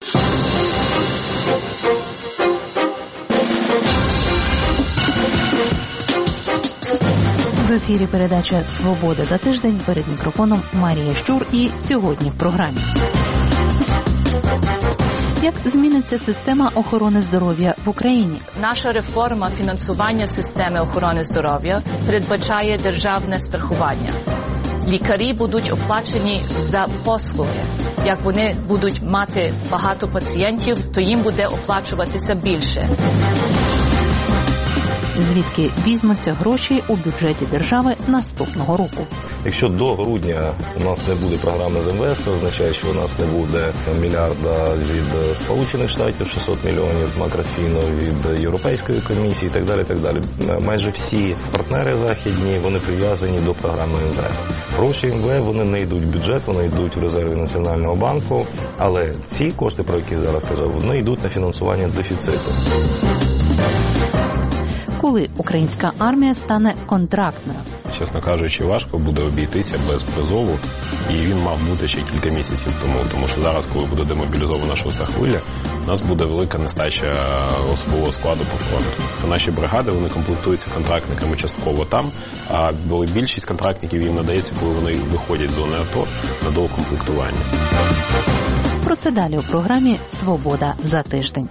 В ефірі передача «Свобода за тиждень», перед мікрофоном Марія Щур, і сьогодні в програмі. Як зміниться система охорони здоров'я в Україні? Наша реформа фінансування системи охорони здоров'я передбачає державне страхування. Лікарі будуть оплачені за послуги. Як вони будуть мати багато пацієнтів, то їм буде оплачуватися більше. Звідки візьмуться гроші у бюджеті держави наступного року? Якщо до грудня у нас не буде програми з МВФ, це означає, що у нас не буде мільярда від Сполучених Штатів, 600 мільйонів макрофіну від Європейської комісії і так далі, так далі. Майже всі партнери західні, вони прив'язані до програми МВФ. Гроші МВФ, вони не йдуть в бюджет, вони йдуть в резерви Національного банку, але ці кошти, про які я зараз казав, вони йдуть на фінансування дефіциту. Коли українська армія стане контрактною? Чесно кажучи, важко буде обійтися без призову, і він мав бути ще кілька місяців тому що зараз, коли буде демобілізована 6-та хвиля, у нас буде велика нестача особового складу по фронту. Наші бригади, вони комплектуються контрактниками частково там, а більшість контрактників їм надається, коли вони виходять з зони АТО на доукомплектування. Про це далі у програмі «Свобода за тиждень».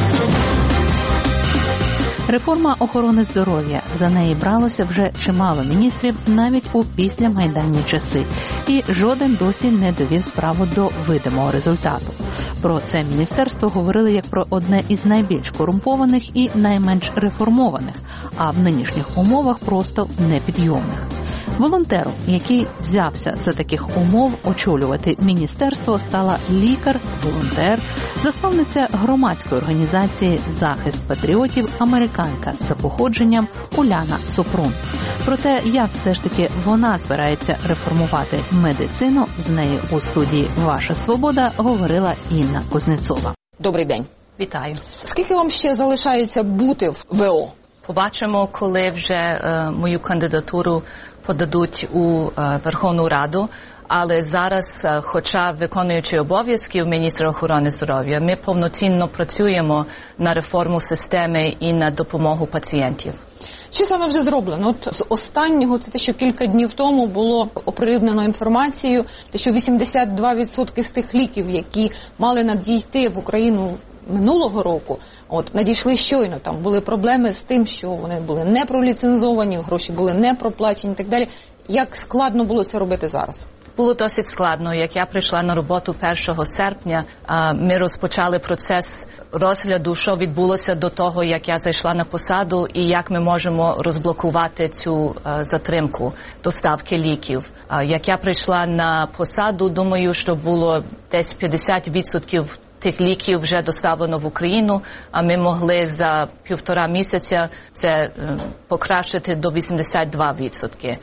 Реформа охорони здоров'я. За неї бралося вже чимало міністрів навіть у післямайданні часи. І жоден досі не довів справу до видимого результату. Про це міністерство говорили як про одне із найбільш корумпованих і найменш реформованих, а в нинішніх умовах просто непідйомних. Волонтером, який взявся за таких умов очолювати міністерство, стала лікар-волонтер, засновниця громадської організації «Захист патріотів», американка за походженням Уляна Супрун. Про те, як все ж таки вона збирається реформувати медицину, з нею у студії «Ваша свобода» говорила Інна Кузнецова. Добрий день. Вітаю. Скільки вам ще залишається бути в ВО? Побачимо, коли вже мою кандидатуру подадуть у Верховну Раду. Але зараз, хоча виконуючи обов'язки міністра охорони здоров'я, ми повноцінно працюємо на реформу системи і на допомогу пацієнтів. Що саме вже зроблено? От з останнього, це те, що кілька днів тому було оприлюднено інформацію, те, що 82% з тих ліків, які мали надійти в Україну минулого року, надійшли щойно. Там були проблеми з тим, що вони були не проліцензовані, гроші були не проплачені і так далі. Як складно було це робити зараз? Було досить складно. Як я прийшла на роботу 1 серпня, ми розпочали процес розгляду, що відбулося до того, як я зайшла на посаду, і як ми можемо розблокувати цю затримку доставки ліків. Як я прийшла на посаду, думаю, що було десь 50% тих ліків вже доставлено в Україну, а ми могли за 1,5 місяця це покращити до 82%.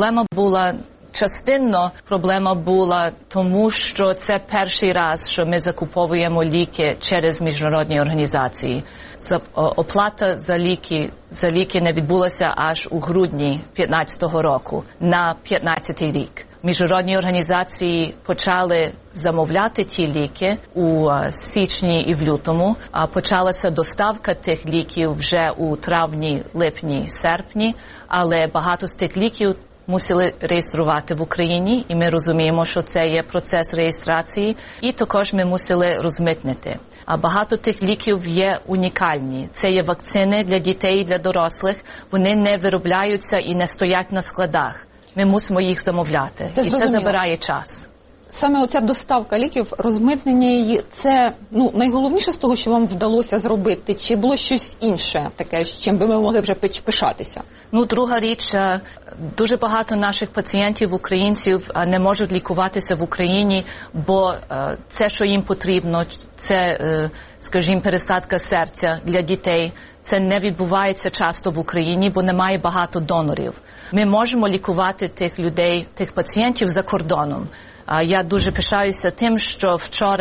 Частинно проблема була тому, що це перший раз, що ми закуповуємо ліки через міжнародні організації. Оплата за ліки не відбулася аж у грудні 2015 року, на 2015 рік. Міжнародні організації почали замовляти ті ліки у січні і в лютому, а почалася доставка тих ліків вже у травні, липні, серпні, але багато з тих ліків мусили реєструвати в Україні, і ми розуміємо, що це є процес реєстрації, і також ми мусили розмитнити. А багато тих ліків є унікальні. Це є вакцини для дітей і для дорослих. Вони не виробляються і не стоять на складах. Ми мусимо їх замовляти. І це забирає час. Саме оця доставка ліків, розмитнення її, це найголовніше з того, що вам вдалося зробити? Чи було щось інше таке, чим би ми могли вже пишатися? Друга річ, дуже багато наших пацієнтів, українців, не можуть лікуватися в Україні, бо це, що їм потрібно, це, скажімо, пересадка серця для дітей, це не відбувається часто в Україні, бо немає багато донорів. Ми можемо лікувати тих людей, тих пацієнтів за кордоном. Я дуже пишаюся тим, що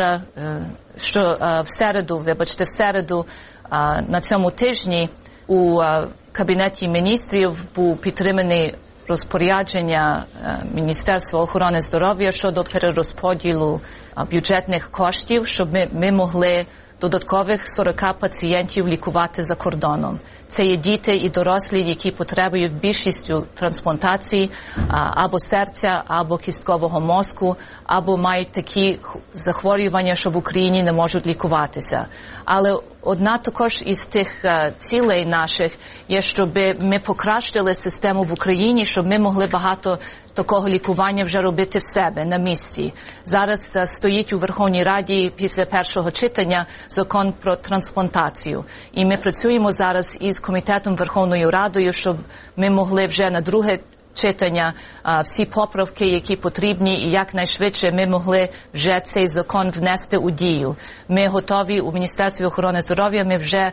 в середу на цьому тижні у Кабінеті міністрів був підтриманий розпорядження Міністерства охорони здоров'я щодо перерозподілу бюджетних коштів, щоб ми могли додаткових 40 пацієнтів лікувати за кордоном. Це є діти і дорослі, які потребують більшістю трансплантації або серця, або кісткового мозку, або мають такі захворювання, що в Україні не можуть лікуватися. Але одна також із тих цілей наших є, щоб ми покращили систему в Україні, щоб ми могли багато такого лікування вже робити в себе, на місці. Зараз стоїть у Верховній Раді після першого читання закон про трансплантацію. І ми працюємо зараз із Комітетом Верховною Радою, щоб ми могли вже на друге читання всі поправки, які потрібні, і якнайшвидше ми могли вже цей закон внести у дію. Ми готові у Міністерстві охорони здоров'я, ми вже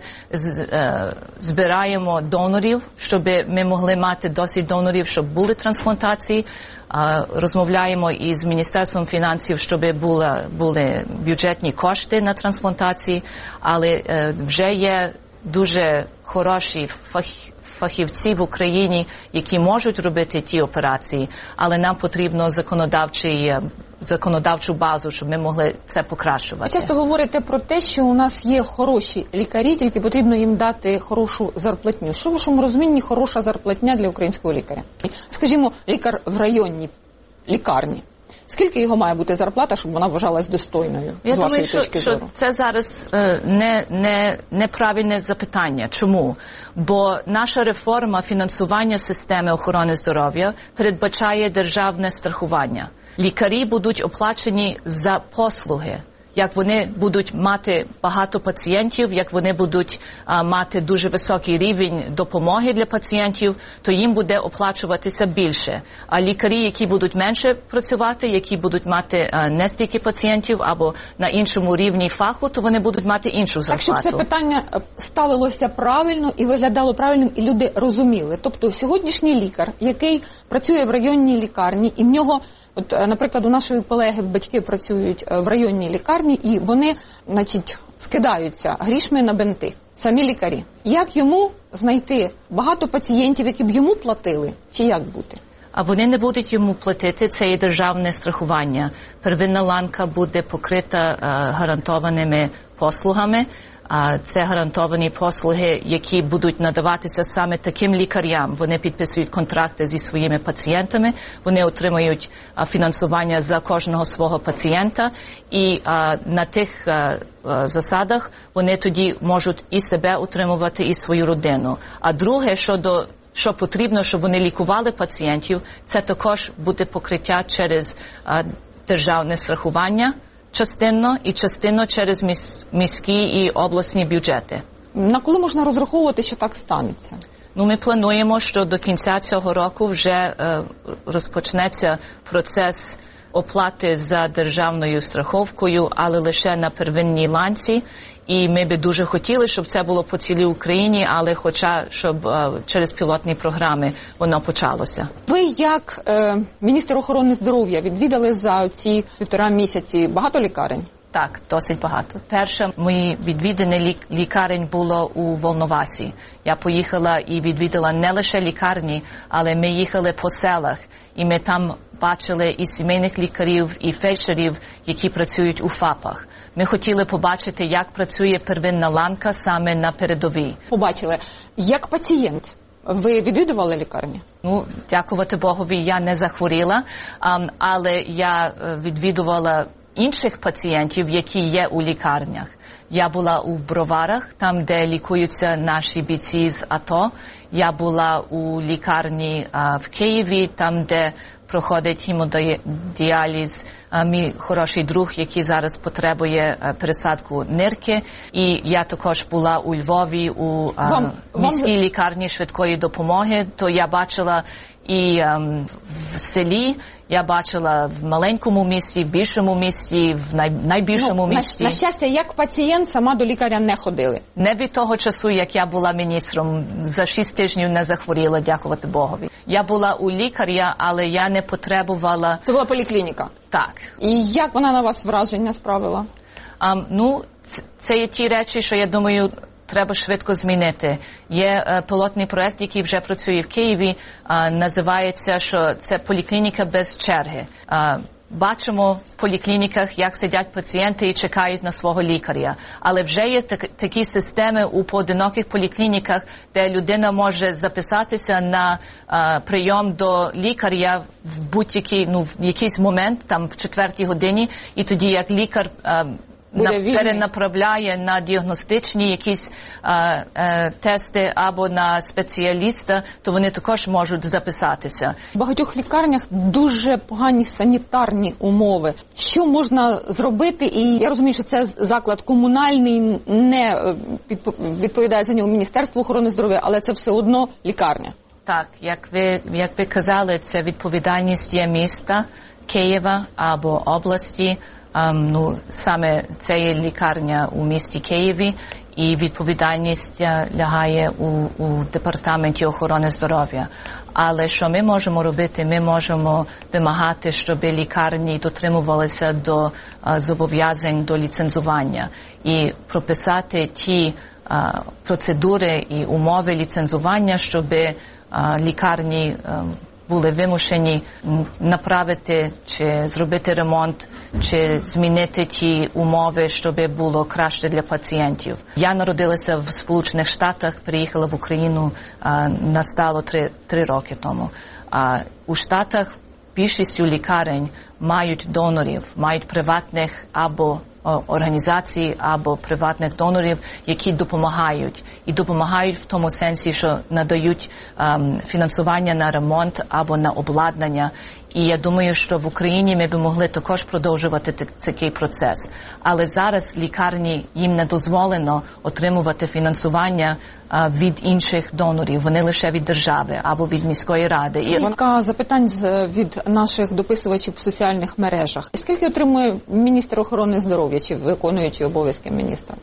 збираємо донорів, щоб ми могли мати досить донорів, щоб були трансплантації. Розмовляємо із Міністерством фінансів, щоб були бюджетні кошти на трансплантації, але вже є дуже хороші фахівці в Україні, які можуть робити ті операції, але нам потрібно законодавчу базу, щоб ми могли це покращувати. Ви часто говорите про те, що у нас є хороші лікарі, тільки потрібно їм дати хорошу зарплатню. Що в вашому розумінні хороша зарплатня для українського лікаря? Скажімо, лікар в районній лікарні. Скільки його має бути зарплата, щоб вона вважалась достойною, з вашої точки зору? Що це зараз неправильне запитання. Чому? Бо наша реформа фінансування системи охорони здоров'я передбачає державне страхування. Лікарі будуть оплачені за послуги. Як вони будуть мати багато пацієнтів, як вони будуть мати дуже високий рівень допомоги для пацієнтів, то їм буде оплачуватися більше. А лікарі, які будуть менше працювати, які будуть мати не стільки пацієнтів або на іншому рівні фаху, то вони будуть мати іншу зарплату. Так, щоб це питання ставилося правильно і виглядало правильним, і люди розуміли. Тобто сьогоднішній лікар, який працює в районній лікарні, і в нього... От, наприклад, у нашої колеги батьки працюють в районній лікарні, і вони, скидаються грішми на бинти, самі лікарі. Як йому знайти багато пацієнтів, які б йому платили, чи як бути? А вони не будуть йому платити, це є державне страхування. Первинна ланка буде покрита гарантованими послугами. Це гарантовані послуги, які будуть надаватися саме таким лікарям. Вони підписують контракти зі своїми пацієнтами, вони отримують фінансування за кожного свого пацієнта, і на тих засадах вони тоді можуть і себе утримувати, і свою родину. А друге, що потрібно, щоб вони лікували пацієнтів, це також буде покриття через державне страхування, частинно і частинно через міські і обласні бюджети. На коли можна розраховувати, що так станеться? Ми плануємо, що до кінця цього року вже розпочнеться процес оплати за державною страховкою, але лише на первинній ланці. І ми би дуже хотіли, щоб це було по цілій Україні, але щоб через пілотні програми воно почалося. Ви як міністр охорони здоров'я відвідали за ці 1,5 місяці багато лікарень? Так, досить багато. Перше мої відвідини лікарень було у Волновасі. Я поїхала і відвідала не лише лікарні, але ми їхали по селах. І ми там бачили і сімейних лікарів, і фельдшерів, які працюють у ФАПах. Ми хотіли побачити, як працює первинна ланка саме на передовій. Побачили. Як пацієнт, ви відвідували лікарні? Дякувати Богові, я не захворіла, але я відвідувала інших пацієнтів, які є у лікарнях. Я була у Броварах, там, де лікуються наші бійці з АТО. Я була у лікарні в Києві, там, де проходить гемодіаліз мій хороший друг, який зараз потребує пересадку нирки. І я також була у Львові, у міській лікарні швидкої допомоги. То я бачила і в селі, я бачила в маленькому місті, в більшому місті, в найбільшому місті. На щастя, як пацієнт сама до лікаря не ходили? Не від того часу, як я була міністром, за 6 тижнів не захворіла, дякувати Богові. Я була у лікаря, але я не потребувала... Це була поліклініка? Так. І як вона на вас враження справила? Це є ті речі, що я думаю, треба швидко змінити. Є пілотний проект, який вже працює в Києві, називається, що це поліклініка без черги. Бачимо в поліклініках, як сидять пацієнти і чекають на свого лікаря. Але вже є такі системи у поодиноких поліклініках, де людина може записатися на прийом до лікаря в будь-який, в якийсь момент, там в 4 годині, і тоді як лікар перенаправляє на діагностичні якісь тести або на спеціаліста, то вони також можуть записатися. В багатьох лікарнях дуже погані санітарні умови. Що можна зробити? І я розумію, що це заклад комунальний, не відповідає за нього Міністерство охорони здоров'я, але це все одно лікарня. Так, як ви казали, це відповідальність є міста Києва або області. Саме це є лікарня у місті Києві, і відповідальність лягає у департаменті охорони здоров'я. Але що ми можемо робити? Ми можемо вимагати, щоб лікарні дотримувалися до зобов'язань до ліцензування і прописати ті процедури і умови ліцензування, щоб лікарні були вимушені направити чи зробити ремонт, чи змінити ті умови, щоб було краще для пацієнтів. Я народилася в Сполучених Штатах, приїхала в Україну настало 3 роки тому. У Штатах більшістю лікарень мають донорів, мають приватних або організацій або приватних донорів, які допомагають. І допомагають в тому сенсі, що надають фінансування на ремонт або на обладнання. І я думаю, що в Україні ми б могли також продовжувати такий процес. Але зараз лікарні, їм не дозволено отримувати фінансування від інших донорів. Вони лише від держави або від міської ради. Кілька запитань від наших дописувачів в соціальних мережах. Скільки отримує міністр охорони здоров'я, чи виконуючий обов'язки міністра?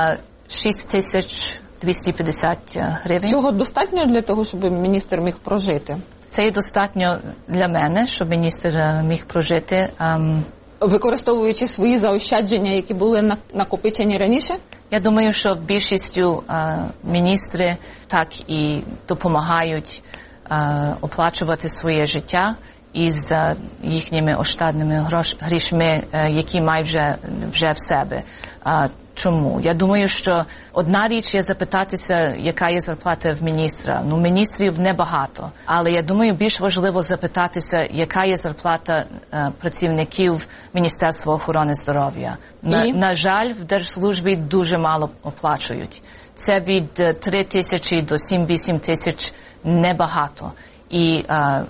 6250 гривень. Цього достатньо для того, щоб міністр міг прожити? Це є достатньо для мене, щоб міністр міг прожити. Використовуючи свої заощадження, які були накопичені раніше? Я думаю, що більшістю міністри так і допомагають оплачувати своє життя із їхніми оштадними грішми, які мають вже в себе. Чому? Я думаю, що одна річ є запитатися, яка є зарплата в міністра. Міністрів небагато. Але я думаю, більш важливо запитатися, яка є зарплата працівників Міністерства охорони здоров'я. На жаль, в держслужбі дуже мало оплачують. Це від 3 тисячі до 7-8 тисяч небагато. І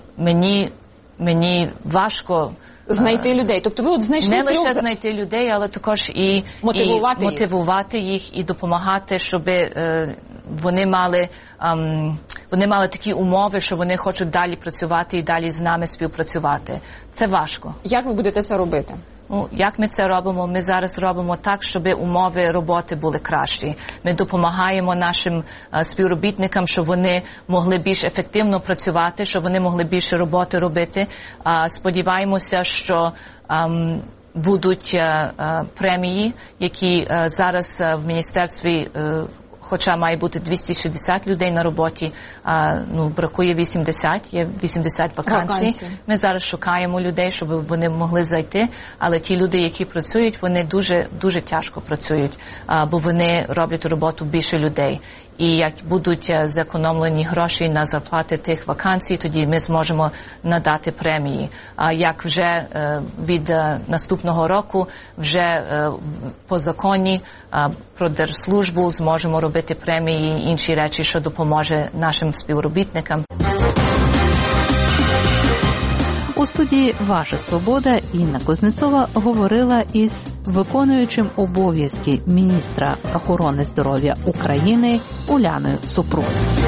мені важко знайти людей. Тобто ви от знайшли не лише знайти людей, але також і мотивувати їх і допомагати, щоб вони мали такі умови, що вони хочуть далі працювати і далі з нами співпрацювати. Це важко. Як ви будете це робити? Як ми це робимо? Ми зараз робимо так, щоб умови роботи були кращі. Ми допомагаємо нашим співробітникам, щоб вони могли більш ефективно працювати, щоб вони могли більше роботи робити. Сподіваємося, що будуть премії, які зараз в міністерстві, хоча має бути 260 людей на роботі, бракує 80, є 80 вакансій. Ми зараз шукаємо людей, щоб вони могли зайти, але ті люди, які працюють, вони дуже тяжко працюють, бо вони роблять роботу більше людей. І як будуть зекономлені гроші на зарплати тих вакансій, тоді ми зможемо надати премії. Як вже від наступного року, вже по законі про держслужбу зможемо робити премії і інші речі, що допоможе нашим співробітникам. У студії «Ваша свобода» Інна Кузнецова говорила із виконуючим обов'язки міністра охорони здоров'я України Уляною Супрун.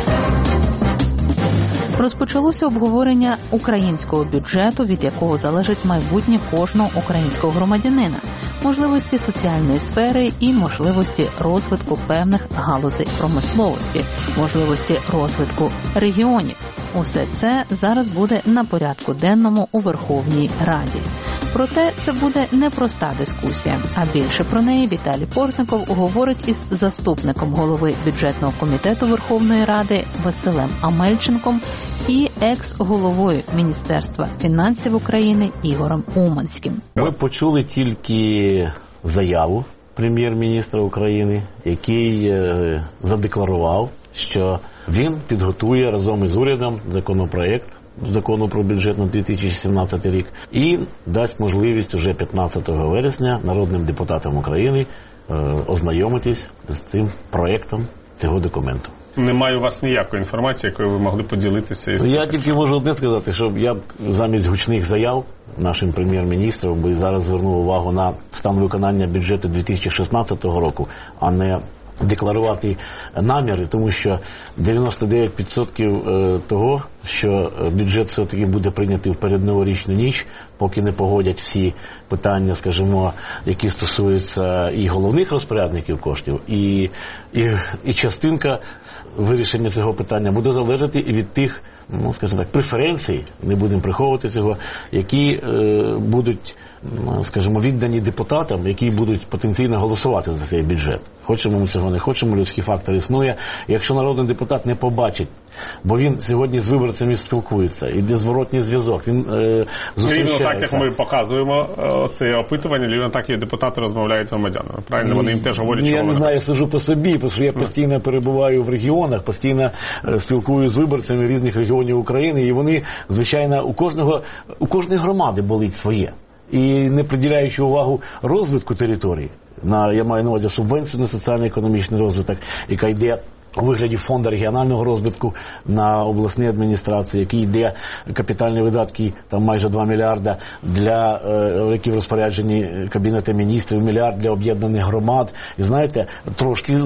Розпочалося обговорення українського бюджету, від якого залежить майбутнє кожного українського громадянина, можливості соціальної сфери і можливості розвитку певних галузей промисловості, можливості розвитку регіонів. Усе це зараз буде на порядку денному у Верховній Раді. Проте це буде непроста дискусія, а більше про неї Віталій Портников говорить із заступником голови бюджетного комітету Верховної Ради Василем Амельченком і екс-головою Міністерства фінансів України Ігорем Уманським. Ми почули тільки заяву прем'єр-міністра України, який задекларував, що він підготує разом із урядом законопроект закону про бюджет на 2017 рік і дасть можливість уже 15 вересня народним депутатам України ознайомитись з цим проектом цього документу. Немає у вас ніякої інформації, якою ви могли поділитися із... Я тільки можу одне сказати, що я замість гучних заяв нашим прем'єр-міністром би зараз звернув увагу на стан виконання бюджету 2016 року, а не декларувати наміри, тому що 99% того, що бюджет все-таки буде прийнятий в передноворічну ніч, поки не погодять всі питання, скажімо, які стосуються і головних розпорядників коштів, і частинка вирішення цього питання буде залежати і від тих, ну, скажімо так, преференцій, не будемо приховувати цього, які будуть, скажімо, віддані депутатам, які будуть потенційно голосувати за цей бюджет. Хочемо ми цього, не хочемо, людський фактор існує. Якщо народний депутат не побачить, бо він сьогодні з виборцями спілкується, іде зворотній зв'язок, він зустрічається. Рівно так, як ми показуємо це опитування, рівно так і депутати розмовляють з громадянами. Правильно? Вони їм теж говорять, що я не знаю, я сижу по собі, тому що я постійно перебуваю в регіонах, постійно спілкуюся з виборцями різних регіонів України, і вони, звичайно, у кожної громади болить своє. І не приділяючи увагу розвитку території, я маю на увазі субвенцію на соціально-економічний розвиток, яка йде у вигляді фонду регіонального розвитку на обласні адміністрації, який йде капітальні видатки, там майже 2 мільярда, які в розпорядженні Кабінету міністрів, мільярд для об'єднаних громад. І знаєте, трошки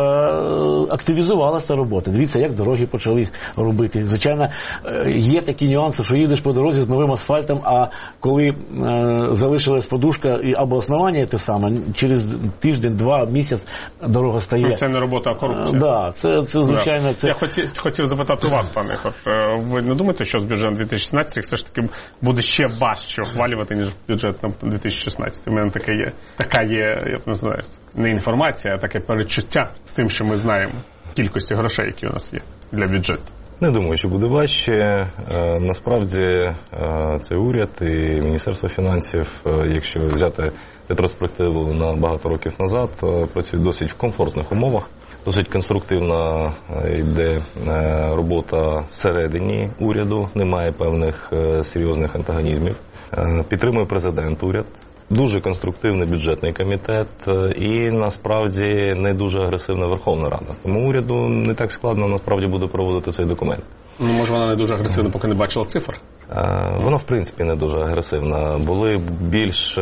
активізувалася робота. Дивіться, як дороги почали робити. Звичайно, є такі нюанси, що їдеш по дорозі з новим асфальтом, а коли залишилась подушка або основання те саме, через тиждень, 2 місяць дорога стає. Це не робота, а корупція. Да. Це звичайно... Це... Я хотів запитати у вас, пане Ігор, ви не думаєте, що з бюджетом 2016 все ж таки буде ще важче ухвалювати, ніж бюджет на 2016? У мене така є, я не знаю, не інформація, а таке передчуття з тим, що ми знаємо, кількості грошей, які у нас є для бюджету. Не думаю, що буде важче. Насправді цей уряд і Міністерство фінансів, якщо взяти ретроспективу на багато років назад, працюють досить в комфортних умовах. Досить конструктивна йде робота всередині уряду, немає певних серйозних антагонізмів. Підтримує президент уряд. Дуже конструктивний бюджетний комітет і, насправді, не дуже агресивна Верховна Рада. Тому уряду не так складно, насправді, буде проводити цей документ. Ну, може, вона не дуже агресивна, поки не бачила цифр? Вона, в принципі, не дуже агресивна. Були більш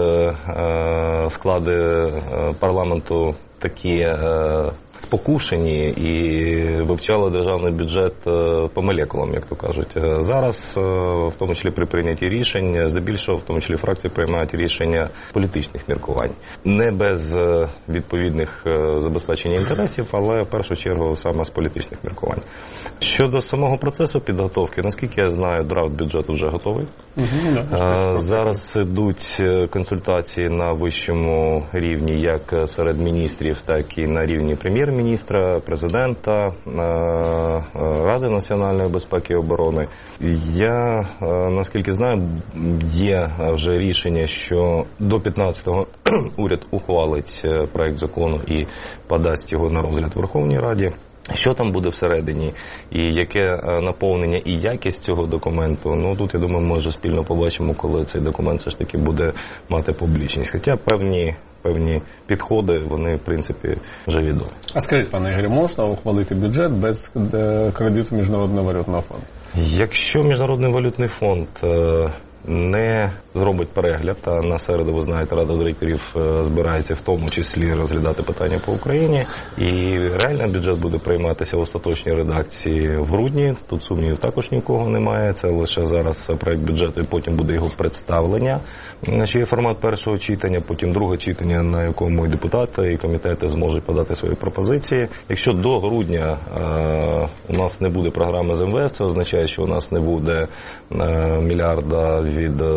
склади парламенту такі спокушені і вивчали державний бюджет по молекулам, як то кажуть. Зараз, в тому числі при прийнятті рішень, здебільшого, в тому числі фракції приймають рішення політичних міркувань. Не без відповідних забезпечення інтересів, але в першу чергу саме з політичних міркувань. Щодо самого процесу підготовки, наскільки я знаю, драфт бюджету вже готовий. Зараз ідуть консультації на вищому рівні, як серед міністрів, так і на рівні прем'єр-міністра, президента, Ради національної безпеки і оборони. Я, наскільки знаю, є вже рішення, що до 15-го уряд ухвалить проект закону і подасть його на розгляд Верховній Раді. Що там буде всередині, і яке наповнення і якість цього документу, ну тут, я думаю, ми вже спільно побачимо, коли цей документ все ж таки буде мати публічність. Хоча певні підходи, вони, в принципі, вже відомі. А скажіть, пане Ігорі, можна ухвалити бюджет без кредиту Міжнародного валютного фонду? Якщо Міжнародний валютний фонд не зробить перегляд, а на середу, ви знаєте, Рада директорів збирається в тому числі розглядати питання по Україні, і реально бюджет буде прийматися в остаточній редакції в грудні, тут сумнівів також нікого немає, це лише зараз проект бюджету і потім буде його представлення, що є формат першого читання, потім друге читання, на якому і депутати, і комітети зможуть подати свої пропозиції. Якщо до грудня у нас не буде програми з МВФ, це означає, що у нас не буде мільярда від Сполучених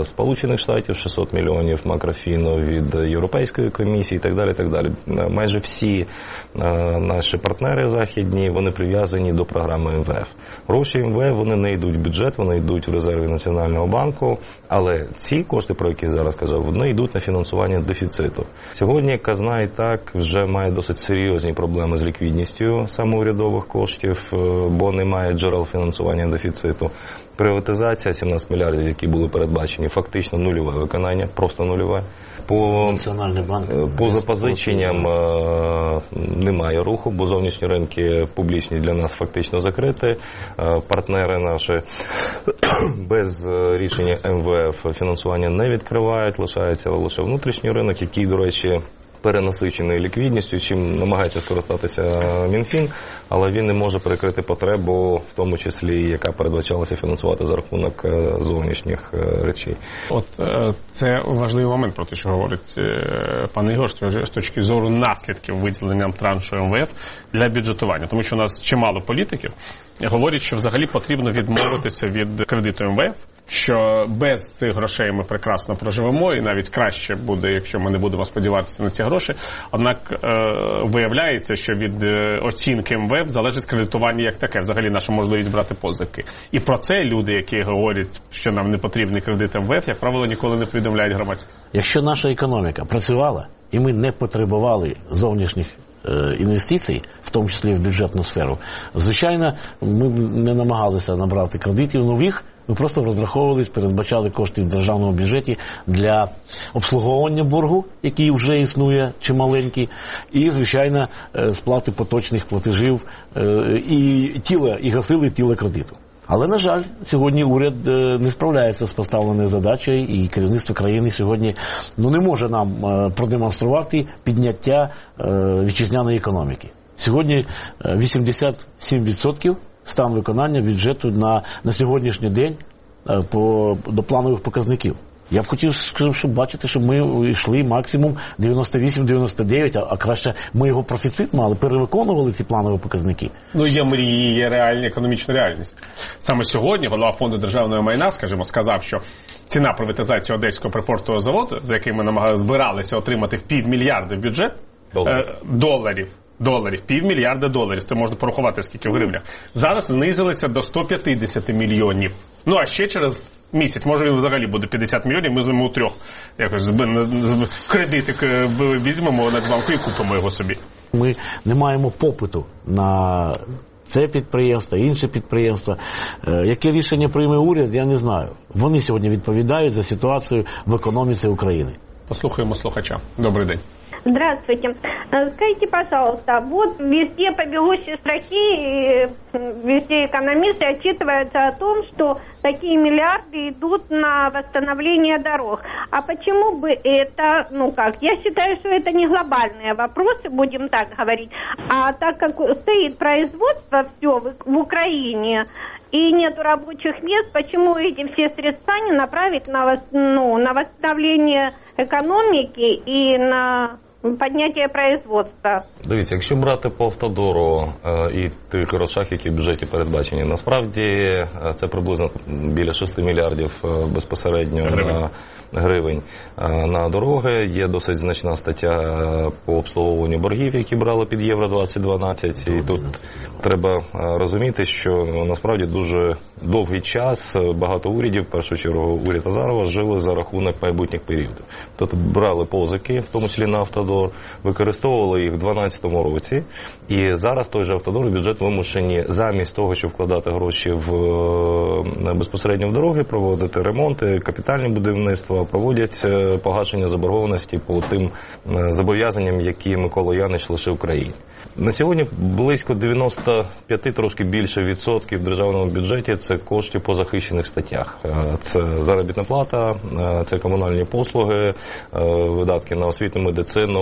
Сполучених Штатів 600 мільйонів макрофіну від Європейської комісії і так далі, так далі. Майже всі наші партнери західні, вони прив'язані до програми МВФ. Гроші МВФ, вони не йдуть в бюджет, вони йдуть в резерви Національного банку, але ці кошти, про які я зараз казав, вони йдуть на фінансування дефіциту. Сьогодні казна і так вже має досить серйозні проблеми з ліквідністю саме урядових коштів, бо немає джерел фінансування дефіциту. Приватизація 17 мільярдів, які були передбачені, фактично нульове виконання, просто нульове. По запозиченням немає руху, бо зовнішні ринки публічні для нас фактично закриті. Партнери наші без рішення МВФ фінансування не відкривають, лишається лише внутрішній ринок, який, до речі, перенасичений ліквідністю, чим намагається скористатися Мінфін, але він не може перекрити потребу, в тому числі, яка передбачалася фінансувати за рахунок зовнішніх речей. От це важливий момент, про те, що говорить пан Ігор, з точки зору наслідків виділенням траншу МВФ для бюджетування. Тому що у нас чимало політиків говорять, що взагалі потрібно відмовитися від кредиту МВФ, що без цих грошей ми прекрасно проживемо, і навіть краще буде, якщо ми не будемо сподіватися на ці гроші. Однак виявляється, що від оцінки МВФ залежить кредитування як таке, взагалі наша можливість брати позики. І про це люди, які говорять, що нам не потрібний кредит МВФ, як правило, ніколи не повідомляють громадськість. Якщо наша економіка працювала, і ми не потребували зовнішніх інвестицій, в тому числі в бюджетну сферу, звичайно, ми не намагалися набрати кредитів нових, ми просто розраховувались, передбачали кошти в державному бюджеті для обслуговування боргу, який вже існує чималенький, і, звичайно, сплати поточних платежів і гасили тіло кредиту. Але, на жаль, сьогодні уряд не справляється з поставленою задачею, і керівництво країни сьогодні не може нам продемонструвати підняття вітчизняної економіки. Сьогодні 87% стан виконання бюджету на сьогоднішній день до планових показників. Я б хотів, щоб бачити, щоб ми йшли максимум 98-99, а краще ми його профіцит мали, перевиконували ці планові показники. Є мрії, є реальна економічна реальність. Саме сьогодні голова фонду державного майна, скажімо, сказав, що ціна приватизації Одеського припортового заводу, за який ми збиралися отримати в $500 мільярда бюджет, доларів, $500 мільярда, це можна порахувати скільки в гривнях, зараз знизилися до 150 мільйонів. А ще через місяць, може він взагалі буде 50 мільйонів, ми з ним у трьох якось кредитик візьмемо на Нацбанку і купимо його собі. Ми не маємо попиту на це підприємство, інше підприємство. Яке рішення прийме уряд, я не знаю. Вони сьогодні відповідають за ситуацію в економіці України. Послухаємо слухача. Добрий день. Здравствуйте. Скажите, пожалуйста, вот везде по бегущей строке, везде экономисты отчитываются о том, что такие миллиарды идут на восстановление дорог. А почему бы это, я считаю, что это не глобальные вопросы, будем так говорить, а так как стоит производство все в Украине, и нету рабочих мест, почему эти все средства не направить на восстановление экономики и на підняття производства? Дивіться, якщо брати по автодору і тих грошах, які в бюджеті передбачені, насправді це приблизно біля 6 мільярдів безпосередньо гривень на дороги. Є досить значна стаття по обслуговуванню боргів, які брали під Євро 2012. І тут треба розуміти, що насправді дуже довгий час багато урядів, в першу чергу уряд Азарова, жили за рахунок майбутніх періодів. Тобто брали позики, в тому числі на автодор, використовували їх в 2012 році. І зараз той же автодор і бюджет вимушені замість того, щоб вкладати гроші безпосередньо в дороги, проводити ремонти, капітальні будівництва, проводять погашення заборгованості по тим зобов'язанням, які Микола Янич лишив країні. На сьогодні близько 95, трошки більше відсотків в державному бюджеті – це кошти по захищених статтях. Це заробітна плата, це комунальні послуги, видатки на освіту, медицину,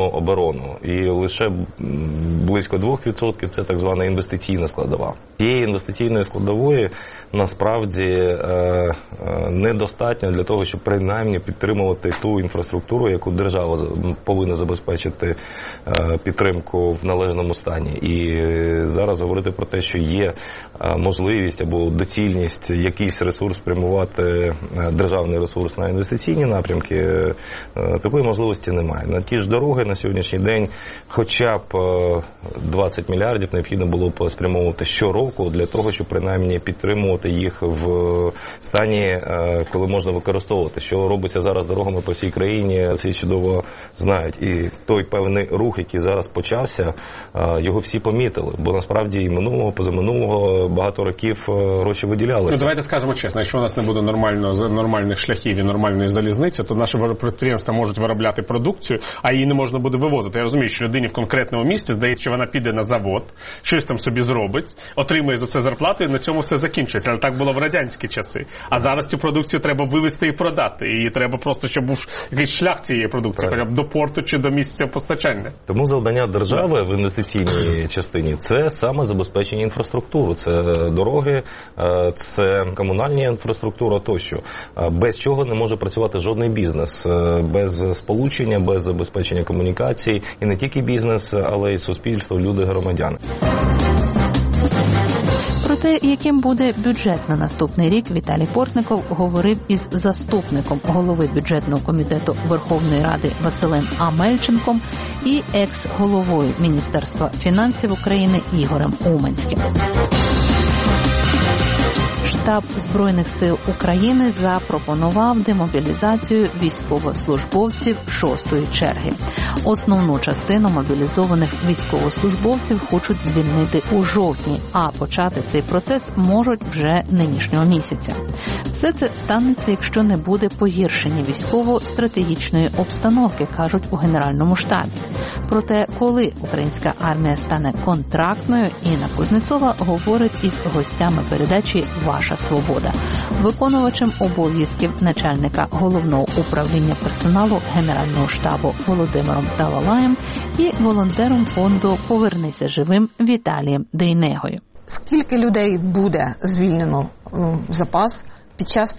оборону. І лише близько 2% – це так звана інвестиційна складова. Цієї інвестиційної складової насправді недостатньо для того, щоб принаймні підтримувати ту інфраструктуру, яку держава повинна забезпечити підтримку в належному стані. І зараз говорити про те, що є можливість або доцільність якийсь ресурс спрямувати, державний ресурс на інвестиційні напрямки, такої можливості немає. На ті ж дороги на сьогоднішній день хоча б 20 мільярдів необхідно було б спрямовувати щороку для того, щоб принаймні підтримувати їх в стані, коли можна використовувати. Що робиться зараз дорогами по всій країні, всі чудово знають. І той певний рух, який зараз почався, його всі помітили. Бо насправді і минулого, позаминулого багато років гроші виділялися. Ну, давайте скажемо чесно, якщо у нас не буде нормальних шляхів і нормальної залізниці, то наші підприємства можуть виробляти продукцію, а її не можна буде вивозити. Я розумію, що людині в конкретному місці здається, що вона піде на завод, щось там собі зробить, отримує за це зарплату і на цьому все закінчиться. Але так було в радянські часи. А зараз цю продукцію треба вивезти і продати. І треба просто, щоб був якийсь шлях цієї продукції, хоча б до порту чи до місця постачання. Тому завдання держави в інвестиційній частині – це саме забезпечення інфраструктури. Це дороги, це комунальна інфраструктура тощо. Без чого не може працювати жодний бізнес. Без сполучення, без забезпечення комунікацій. І не тільки бізнес, але й суспільство, люди, громадяни. Про те, яким буде бюджет на наступний рік, Віталій Портников говорив із заступником голови бюджетного комітету Верховної Ради Василем Амельченком і екс-головою Міністерства фінансів України Ігорем Уманським. Штаб Збройних сил України запропонував демобілізацію військовослужбовців 6-ї черги. Основну частину мобілізованих військовослужбовців хочуть звільнити у жовтні, а почати цей процес можуть вже нинішнього місяця. Все це станеться, якщо не буде погіршення військово-стратегічної обстановки, кажуть у Генеральному штабі. Проте, коли українська армія стане контрактною, Інна Кузнецова говорить із гостями передачі «Ваша свобода», виконувачем обов'язків начальника головного управління персоналу Генерального штабу Володимиром Талалаєм і волонтером фонду «Повернися живим» Віталієм Дейнегою. Скільки людей буде звільнено в запас під час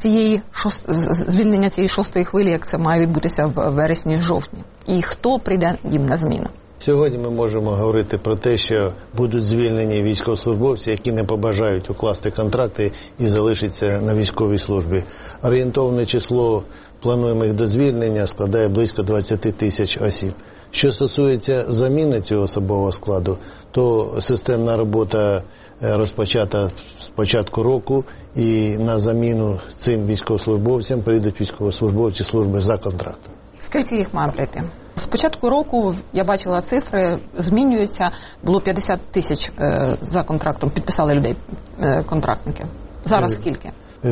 звільнення цієї 6-ї хвилі, як це має відбутися в вересні-жовтні? І хто прийде їм на зміну? Сьогодні ми можемо говорити про те, що будуть звільнені військовослужбовці, які не побажають укласти контракти і залишаться на військовій службі. Орієнтовне число плануємих до звільнення складає близько 20 тисяч осіб. Що стосується заміни цього особового складу, то системна робота розпочата з початку року, і на заміну цим військовослужбовцям прийдуть військовослужбовці служби за контрактом. Скільки їх має прийти? З початку року, я бачила цифри, змінюються, було 50 тисяч за контрактом, підписали людей контрактники. Зараз скільки?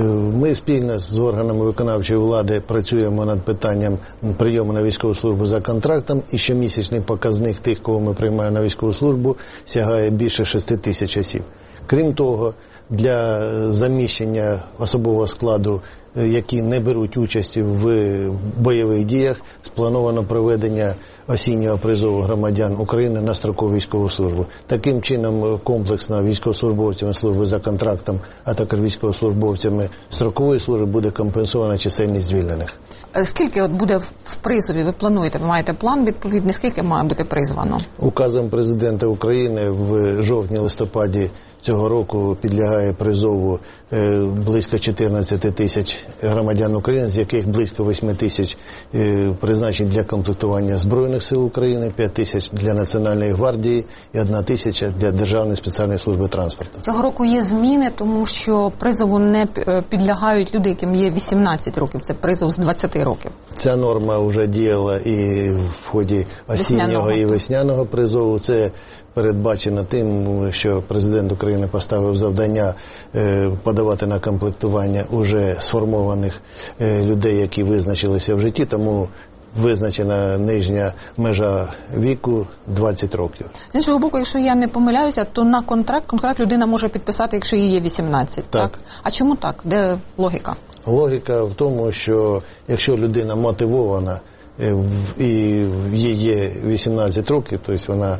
Ми спільно з органами виконавчої влади працюємо над питанням прийому на військову службу за контрактом, і щомісячний показник тих, кого ми приймаємо на військову службу, сягає більше 6 тисяч осіб. Крім того, для заміщення особового складу, які не беруть участі в бойових діях, сплановано проведення осіннього призову громадян України на строкову військову службу. Таким чином, комплексно військовослужбовцями служби за контрактом, а також військовослужбовцями строкової служби буде компенсована чисельність звільнених. Скільки буде в призові, ви плануєте? Ви маєте план відповідний, скільки має бути призвано? Указом президента України в жовтні-листопаді цього року підлягає призову близько 14 тисяч громадян України, з яких близько 8 тисяч призначень для комплектування Збройних сил України, 5 тисяч для Національної гвардії і 1 тисяча для Державної спеціальної служби транспорту. Цього року є зміни, тому що призову не підлягають люди, яким є 18 років. Це призов з 20 років. Ця норма вже діяла і в ході осіннього і весняного призову. Це передбачено тим, що президент України поставив завдання подавати на комплектування уже сформованих людей, які визначилися в житті, тому визначена нижня межа віку 20 років. З іншого боку, якщо я не помиляюся, то на контракт людина може підписати, якщо їй є 18, так? А чому так? Де логіка? Логіка в тому, що якщо людина мотивована і їй є 18 років, тобто вона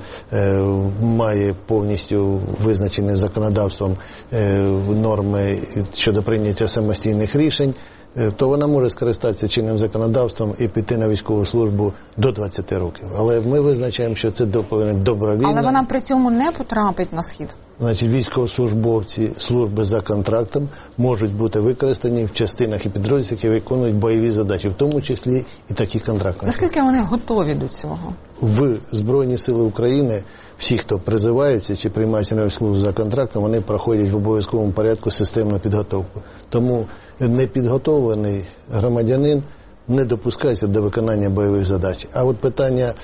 має повністю визначені законодавством норми щодо прийняття самостійних рішень, то вона може скористатися чинним законодавством і піти на військову службу до 20 років. Але ми визначаємо, що це повинен добровільно. Але вона при цьому не потрапить на схід? Значить, військовослужбовці служби за контрактом можуть бути використані в частинах і підрозділах, які виконують бойові задачі, в тому числі і такі контрактники. Наскільки вони готові до цього? В Збройні Сили України всі, хто призиваються чи приймаються на службу за контрактом, вони проходять в обов'язковому порядку системну підготовку. Тому непідготовлений громадянин не допускається до виконання бойових задач. А от питання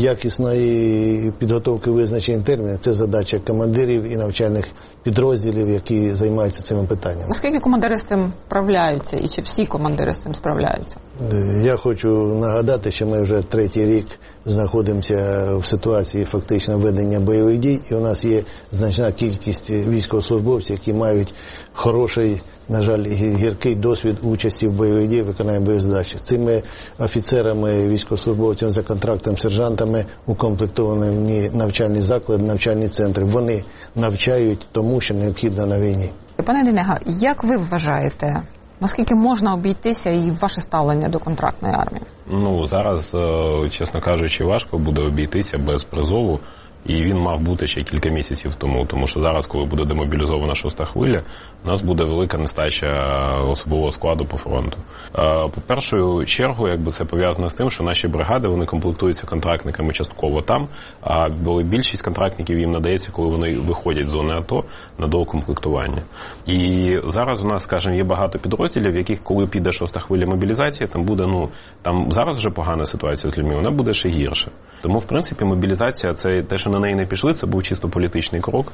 якісної підготовки визначення термінів – це задача командирів і навчальних підрозділів, які займаються цими питаннями. Наскільки командири з цим справляються і чи всі командири з цим справляються? Я хочу нагадати, що ми вже 3-й рік знаходимося в ситуації фактично ведення бойових дій, і у нас є значна кількість військовослужбовців, які мають хороший, на жаль, гіркий досвід участі в бойових діях, виконання бойових задач. Цими офіцерами, військовослужбовцями за контрактом, сержантами укомплектовані навчальні заклади, навчальні центри. Вони навчають тому, що необхідно на війні. Пане Дейнега, як ви вважаєте, наскільки можна обійтися і ваше ставлення до контрактної армії? Зараз, чесно кажучи, важко буде обійтися без призову. І він мав бути ще кілька місяців тому що зараз, коли буде демобілізована 6-та хвиля, у нас буде велика нестача особового складу по фронту. По першу чергу, це пов'язано з тим, що наші бригади, вони комплектуються контрактниками частково там, а більшість контрактників їм надається, коли вони виходять з зони АТО на доукомплектування. І зараз у нас, скажімо, є багато підрозділів, в яких, коли піде 6-та хвиля мобілізації, там буде, там зараз вже погана ситуація з людьми, вона буде ще гірше. Тому, в принципі, мобілізація, це те, що на неї не пішли, це був чисто політичний крок.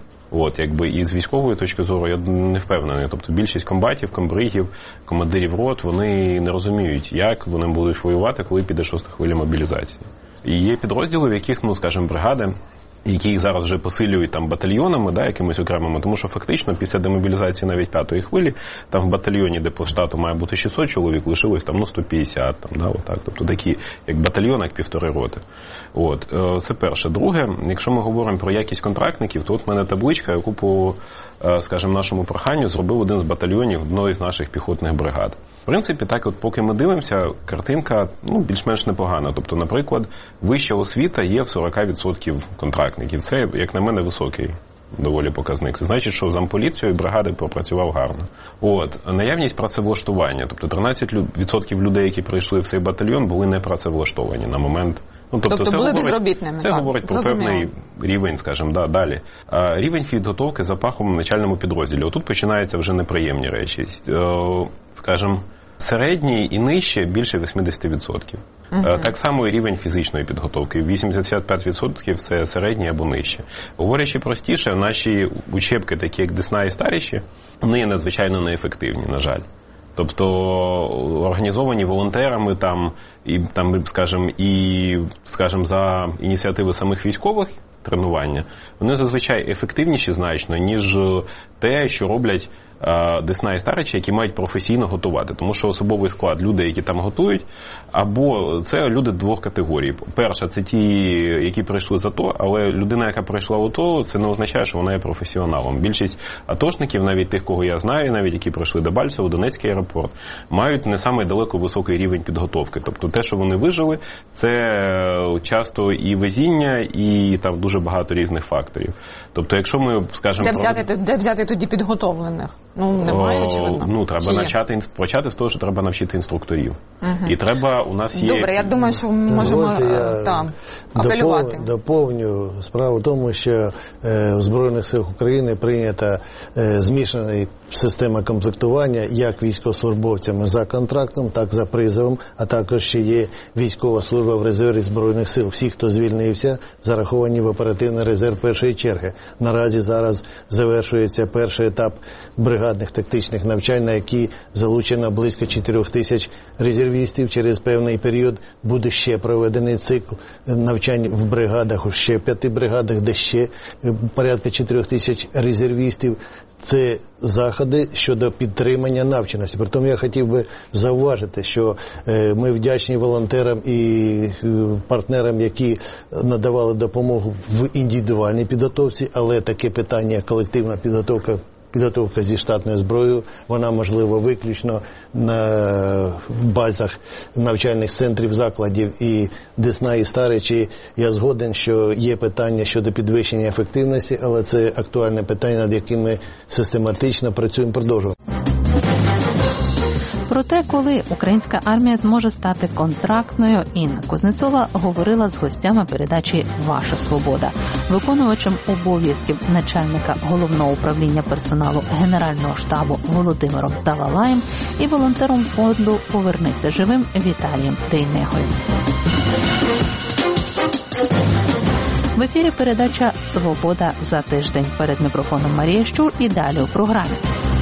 І з військової точки зору я не впевнений. Тобто більшість комбатів, комбригів, командирів рот, вони не розуміють, як вони будуть воювати, коли піде 6-та хвиля мобілізації. І є підрозділи, в яких, скажімо, бригади, які їх зараз вже посилюють там батальйонами, якимись окремими, тому що фактично після демобілізації навіть 5-ї хвилі, там в батальйоні, де по штату має бути 600 чоловік, лишилось там 150, тобто такі, як батальйон, як 1,5 роти. Це перше. Друге, якщо ми говоримо про якість контрактників, то в мене табличка, яку по, скажімо, нашому проханню зробив один з батальйонів одної з наших піхотних бригад. В принципі, поки ми дивимося, картинка більш-менш непогана. Тобто, наприклад, вища освіта є в 40% контрактників. Це, як на мене, високий доволі показник. Це значить, що замполіцією бригади попрацював гарно. Наявність працевлаштування. Тобто 13% людей, які прийшли в цей батальйон, були не працевлаштовані на момент. Тобто це були безробітними. Це говорить про певний рівень, скажімо, далі. Рівень підготовки за фахом в начальному підрозділі. Отут починаються вже неприємні речі. Скажімо, середній і нижче більше 80%. Так само і рівень фізичної підготовки. 85% це середній або нижче. Говорячи простіше, наші учебки, такі як Десна і Старіші, вони є надзвичайно неефективні, на жаль. Тобто організовані волонтерами скажімо, за ініціативи самих військових тренування, вони зазвичай ефективніші значно, ніж те, що роблять Десна і Старичі, які мають професійно готувати. Тому що особовий склад, люди, які там готують, або це люди двох категорій. Перша, це ті, які прийшли з АТО, але людина, яка прийшла в АТО, це не означає, що вона є професіоналом. Більшість атошників, навіть тих, кого я знаю, навіть які прийшли до Бальцево, Донецький аеропорт, мають не самий далеко високий рівень підготовки. Тобто те, що вони вижили, це часто і везіння, і там дуже багато різних факторів. Тобто, якщо ми, скажімо... Де взяти тоді підготовлених? Немає, очевидно. Треба почати з того, що треба навчити інструкторів. І треба, у нас є... Добре, я думаю, що ми можемо апелювати. Доповню. Справа в тому, що в Збройних силах України прийнята змішана система комплектування як військовослужбовцями за контрактом, так за призовом, а також ще є військова служба в резерві Збройних сил. Всі, хто звільнився, зараховані в оперативний резерв першої черги. Наразі зараз завершується перший етап бригади бригадних тактичних навчань, на які залучено близько 4 тисяч резервістів. Через певний період буде ще проведений цикл навчань в бригадах, у ще 5 бригадах, де ще порядка 4 тисяч резервістів. Це заходи щодо підтримання навченості. Притом я хотів би зауважити, що ми вдячні волонтерам і партнерам, які надавали допомогу в індивідуальній підготовці, але таке питання, як колективна підготовка зі штатною зброєю, вона можлива виключно на базах навчальних центрів, закладів і Десна, і Старичі. Я згоден, що є питання щодо підвищення ефективності, але це актуальне питання, над яким ми систематично працюємо, продовжуємо. Про те, коли українська армія зможе стати контрактною, Інна Кузнецова говорила з гостями передачі «Ваша свобода», виконувачем обов'язків начальника Головного управління персоналу Генерального штабу Володимиром Талалаєм і волонтером фонду «Повернися живим» Віталієм Дейнегою. В ефірі передача «Свобода за тиждень». Перед мікрофоном Марія Щур і далі у програмі.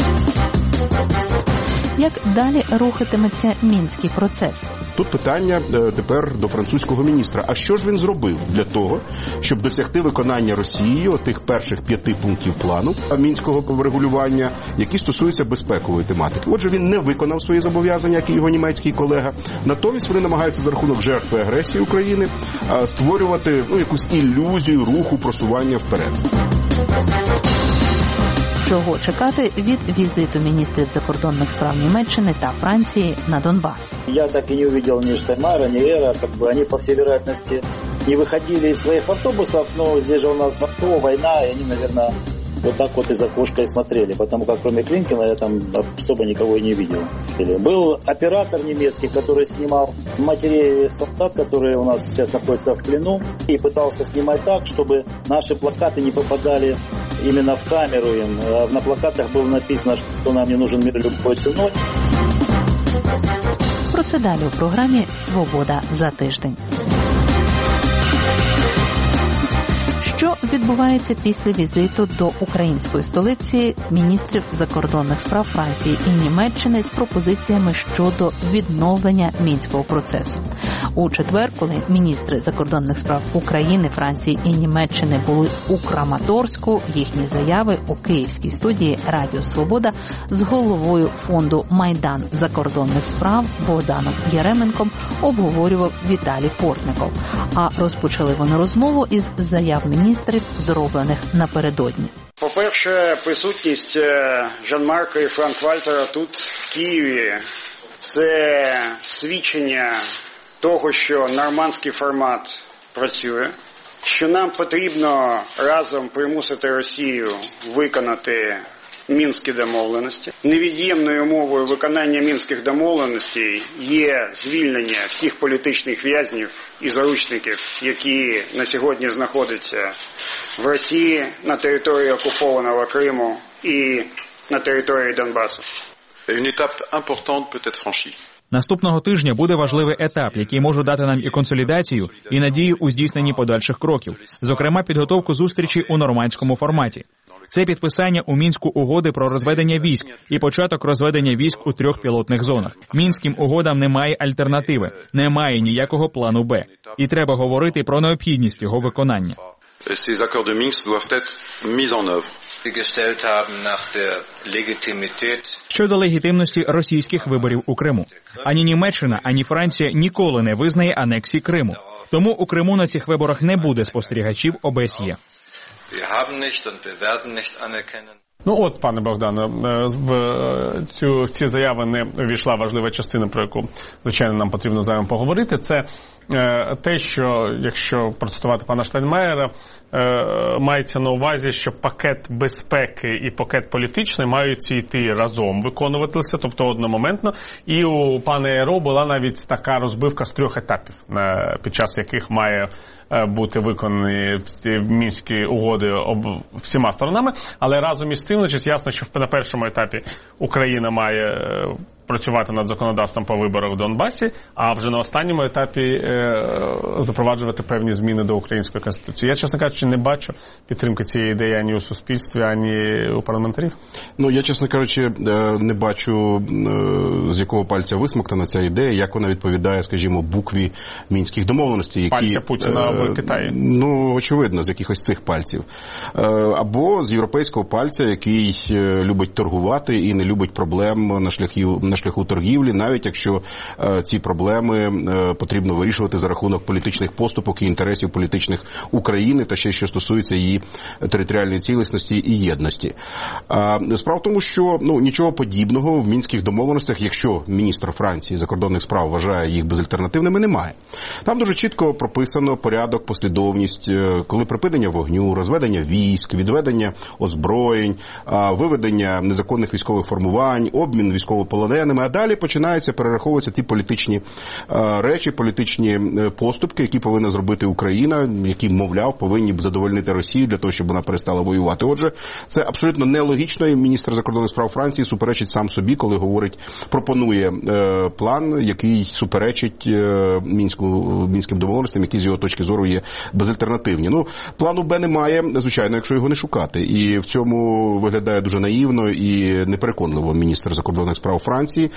Як далі рухатиметься Мінський процес? Тут питання тепер до французького міністра. А що ж він зробив для того, щоб досягти виконання Росією тих перших 5 пунктів плану мінського врегулювання, які стосуються безпекової тематики? Отже, він не виконав свої зобов'язання, як і його німецький колега. Натомість вони намагаються за рахунок жертви агресії України створювати якусь ілюзію руху, просування вперед. Чого чекати від візиту міністрів закордонних справ Німеччини та Франції на Донбас? Я так и не увидел ни Штайнмайера, ни Эра, они, по всей вероятности, не выходили из своих автобусов, но здесь же у нас война, и они, наверное, вот так вот из окошка и смотрели, потому как кроме Клинкина я там особо никого и не видел. Был оператор немецкий, который снимал матерей солдат, которые у нас сейчас находятся в плену, и пытался снимать так, чтобы наши плакаты не попадали именно в камеру им. На плакатах было написано, что нам не нужен мир любой ценой. Про це далі у програмі «Свобода за тиждень». Що відбувається після візиту до української столиці міністрів закордонних справ Франції і Німеччини з пропозиціями щодо відновлення Мінського процесу? У четвер, коли міністри закордонних справ України, Франції і Німеччини були у Краматорську, їхні заяви у київській студії Радіо Свобода з головою фонду «Майдан закордонних справ» Богданом Яременком обговорював Віталій Портников. А розпочали вони розмову із заяв міністрів, зроблених напередодні. По-перше, присутність Жан-Марка і Франк-Вальтера тут, в Києві, це свідчення того, що нормандський формат працює, що нам потрібно разом примусити Росію виконати Мінські домовленості. Невід'ємною умовою виконання Мінських домовленостей є звільнення всіх політичних в'язнів і заручників, які на сьогодні знаходяться в Росії, на території окупованого Криму і на території Донбасу. Une étape importante peut être franchie. Наступного тижня буде важливий етап, який може дати нам і консолідацію, і надію у здійсненні подальших кроків, зокрема підготовку зустрічі у нормандському форматі. Це підписання у Мінську угоди про розведення військ і початок розведення військ у 3 пілотних зонах. Мінським угодам немає альтернативи, немає ніякого плану «Б». І треба говорити про необхідність його виконання. Ces accords de Minsk doivent être mis en œuvre. Щодо легітимності російських виборів у Криму. Ані Німеччина, ані Франція ніколи не визнає анексії Криму. Тому у Криму на цих виборах не буде спостерігачів ОБСЄ. От, пане Богдане, в ці заяви не увійшла важлива частина, про яку, звичайно, нам потрібно з вами поговорити. Це те, що, якщо процитувати пана Штайнмайера, мається на увазі, що пакет безпеки і пакет політичний мають йти разом, виконуватися, тобто одномоментно. І у пана Еро була навіть така розбивка з 3 етапів, під час яких має бути виконані Мінські угоди всіма сторонами. Але разом із цим, значить, ясно, що на першому етапі Україна має працювати над законодавством по виборах в Донбасі, а вже на останньому етапі запроваджувати певні зміни до української конституції. Я, чесно кажучи, не бачу підтримки цієї ідеї ані у суспільстві, ані у парламентарів. Ну, я, чесно кажучи, не бачу, з якого пальця висмоктана ця ідея, як вона відповідає, скажімо, букві мінських домовленостей, які... Пальця Путіна в Китаї. Ну, очевидно, з якихось цих пальців. Або з європейського пальця, який любить торгувати і не любить проблем на шляху торгівлі, навіть якщо ці проблеми потрібно вирішувати за рахунок політичних поступок і інтересів політичних України та ще що стосується її територіальної цілісності і єдності. Справа в тому, що нічого подібного в мінських домовленостях, якщо міністр Франції закордонних справ вважає їх безальтернативними, немає. Там дуже чітко прописано порядок, послідовність, коли припинення вогню, розведення військ, відведення озброєнь, виведення незаконних військових формувань, обмін військовополоненими, а далі починаються перераховуватися ті політичні речі, політичні поступки, які повинна зробити Україна, які, мовляв, повинні б задовольнити Росію для того, щоб вона перестала воювати. Отже, це абсолютно нелогічно, і міністр закордонних справ Франції суперечить сам собі, коли пропонує план, який суперечить мінським домовленостям, які з його точки зору є безальтернативні. Плану Б немає, звичайно, якщо його не шукати. І в цьому виглядає дуже наївно і непереконливо міністр закордонних справ Франції.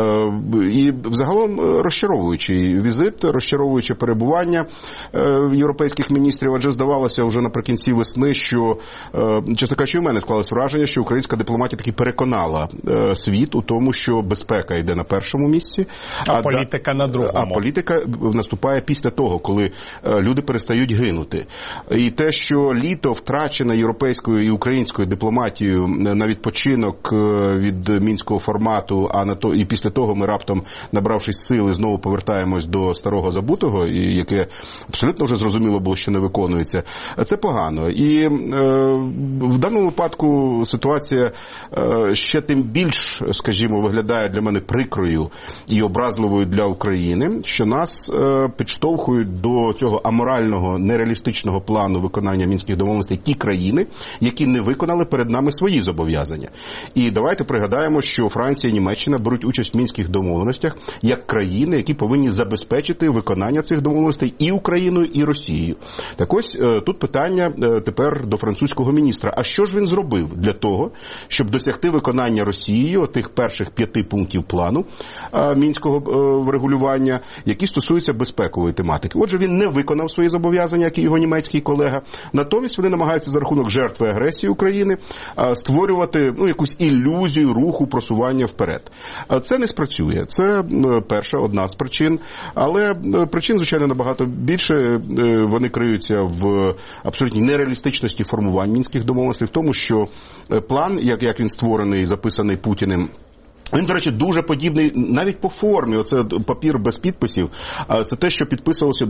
І взагалом розчаровуючий візит, розчаровуюче перебування європейських міністрів, адже здавалося вже наприкінці весни, що, чесно кажучи, в мене склалось враження, що українська дипломатія таки переконала світ у тому, що безпека йде на першому місці, а політика на другому. А політика наступає після того, коли люди перестають гинути. І те, що літо втрачене європейською і українською дипломатією на відпочинок від мінського формату, і після того ми раптом, набравшись сили, знову повертаємось до старого забутого, і яке абсолютно вже зрозуміло було, що не виконується, це погано. І в даному випадку ситуація ще тим більш, скажімо, виглядає для мене прикрою і образливою для України, що нас підштовхують до цього аморального, нереалістичного плану виконання мінських домовленостей ті країни, які не виконали перед нами свої зобов'язання. І давайте пригадаємо, що Франція і Німеччина беруть участь в мінських домовленостях як країни, які повинні забезпечити виконання цих домовленостей і Україною, і Росією. Так ось, тут питання тепер до французького міністра. А що ж він зробив для того, щоб досягти виконання Росією тих перших 5 пунктів плану мінського врегулювання, які стосуються безпекової тематики? Отже, він не виконав свої зобов'язання, як і його німецький колега. Натомість вони намагаються за рахунок жертви агресії України створювати якусь ілюзію руху, просування вперед. Це не спрацює. Це одна з причин. Але причин, звичайно, набагато більше. Вони криються в абсолютній нереалістичності формувань мінських домовленостей, в тому, що план, як він створений, записаний Путіним, він, до речі, дуже подібний навіть по формі. Оце папір без підписів. Це те, що підписувалося в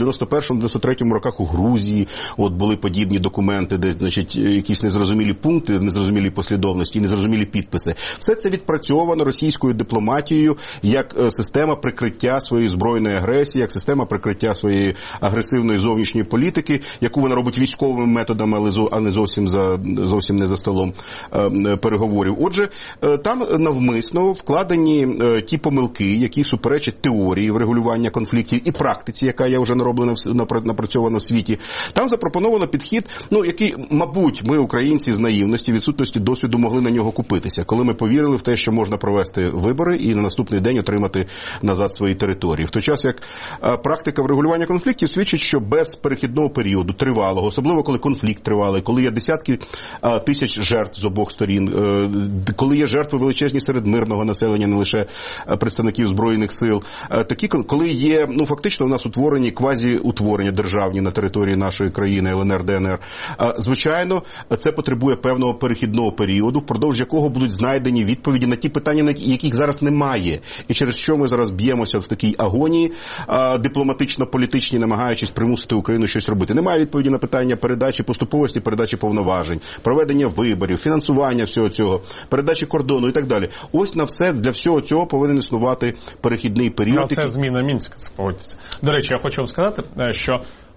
91-93 роках у Грузії. От були подібні документи, де, значить, якісь незрозумілі пункти, незрозумілі послідовності і незрозумілі підписи. Все це відпрацьовано російською дипломатією як система прикриття своєї збройної агресії, як система прикриття своєї агресивної зовнішньої політики, яку вона робить військовими методами, а не зовсім не за столом переговорів. Отже, там навмисно вкладені ті помилки, які суперечать теорії врегулювання конфліктів і практиці, яка є вже напрацьована в світі. Там запропоновано підхід, який, мабуть, ми, українці, з наївності, відсутності досвіду могли на нього купитися, коли ми повірили в те, що можна провести вибори і на наступний день отримати назад свої території. В той час, як практика врегулювання конфліктів свідчить, що без перехідного періоду, тривалого, особливо коли конфлікт тривалий, коли є десятки тисяч жертв з обох сторін, коли є жертви величезні серед мирного населення, не лише представників Збройних сил, такі, коли є, фактично у нас утворені, квазі-утворення державні на території нашої країни, ЛНР, ДНР. Звичайно, це потребує певного перехідного періоду, впродовж якого будуть знайдені відповіді на ті питання, яких зараз немає. І через що ми зараз б'ємося в такій агонії дипломатично-політичній, намагаючись примусити Україну щось робити. Немає відповіді на питання передачі поступовості, передачі повноважень, проведення виборів, фінансування всього цього, передачі кордону і так далі. Ось для всього цього повинен існувати перехідний період. Це зміна Мінська, це погодиться. До речі, я хочу вам сказати, що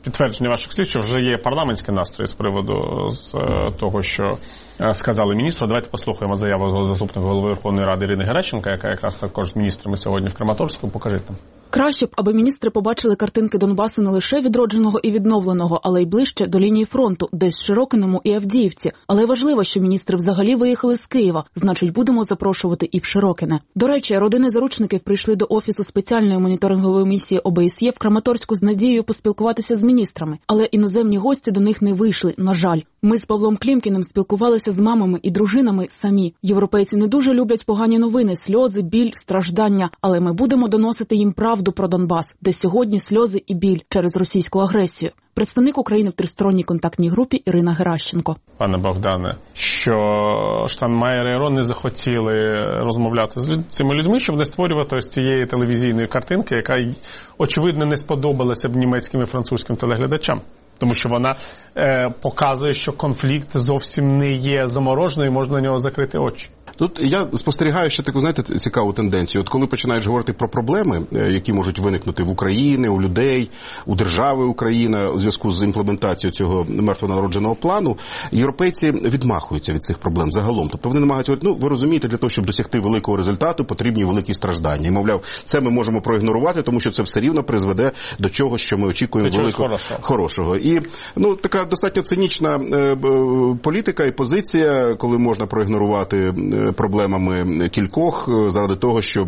підтвердження ваших слів, що вже є парламентські настрої з приводу того, що сказали міністру. Давайте послухаємо заяву заступника голови Верховної Ради Ірини Геращенко, яка якраз також з міністрами сьогодні в Краматорську. Покажіть нам. Краще б, аби міністри побачили картинки Донбасу не лише відродженого і відновленого, але й ближче до лінії фронту, десь в Широкиному і Авдіївці. Але важливо, що міністри взагалі виїхали з Києва, значить будемо запрошувати і в Широкине. До речі, родини заручників прийшли до Офісу спеціальної моніторингової місії ОБСЄ в Краматорську з надією поспілкуватися з міністрами. Але іноземні гості до них не вийшли, на жаль. Ми з Павлом Клімкіним спілкувалися з мамами і дружинами самі. Європейці не дуже люблять погані новини, сльози, біль, страждання. Але ми будемо доносити їм правду про Донбас, де сьогодні сльози і біль через російську агресію. Представник України в тристоронній контактній групі Ірина Геращенко. Пане Богдане, що Штайнмаєр і Рон не захотіли розмовляти з цими людьми, щоб не створювати ось цієї телевізійної картинки, яка, очевидно, не сподобалася б німецьким і французьким телеглядачам. Тому що вона показує, що конфлікт зовсім не є замороженою, і можна на нього закрити очі. Тут я спостерігаю ще таку, знаєте, цікаву тенденцію. От коли починаєш говорити про проблеми, які можуть виникнути в Україні, у людей, у держави Україна у зв'язку з імплементацією цього мертвонародженого плану, європейці відмахуються від цих проблем загалом. Тобто вони намагаються говорити, ви розумієте, для того, щоб досягти великого результату, потрібні великі страждання. І, мовляв, це ми можемо проігнорувати, тому що це все рівно призведе до чогось, що ми очікуємо великого, хорошого. І, така достатньо цинічна політика і позиція, коли можна проігнорувати проблемами кількох заради того, щоб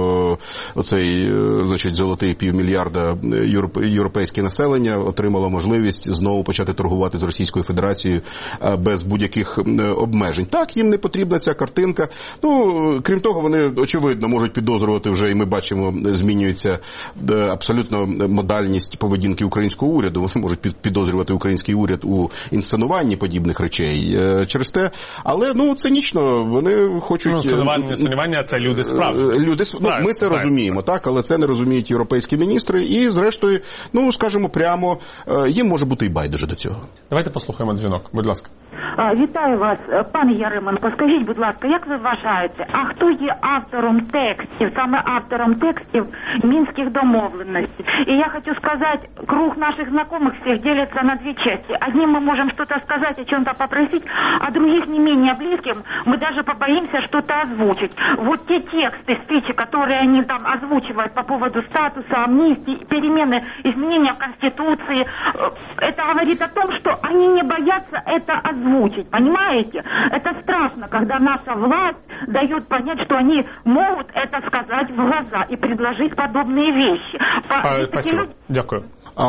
оцей, золотий 500 мільярда європейське населення отримало можливість знову почати торгувати з Російською Федерацією без будь-яких обмежень. Так, їм не потрібна ця картинка. Крім того, вони, очевидно, можуть підозрювати вже, і ми бачимо, змінюється абсолютно модальність поведінки українського уряду. Вони можуть підозрювати український уряд у інсценуванні подібних речей через те. Але, цинічно, вони хочуть... Інсценування – це люди справді. Ми це розуміємо, так, але це не розуміють європейські міністри. І, зрештою, скажімо прямо, їм може бути і байдуже до цього. Давайте послухаємо дзвінок, будь ласка. Вітаю вас, пане Яременко. Скажіть, будь ласка, як ви вважаєте, а хто є автором текстів, саме автором текстів Мінських домовленностей? И я хочу сказать, круг наших знакомых всех делится на две части. Одним мы можем что-то сказать, о чем-то попросить, а других не менее близким мы даже побоимся что-то озвучить. Вот те тексты, спичи, которые они там озвучивают по поводу статуса, амнистии, перемены, изменения в Конституции, это говорит о том, что они не боятся это озвучить. Понимаете? Это страшно, когда наша власть дает понять, что они могут это сказать в глаза и предложить подобные вещи. Спасибо. Дякую.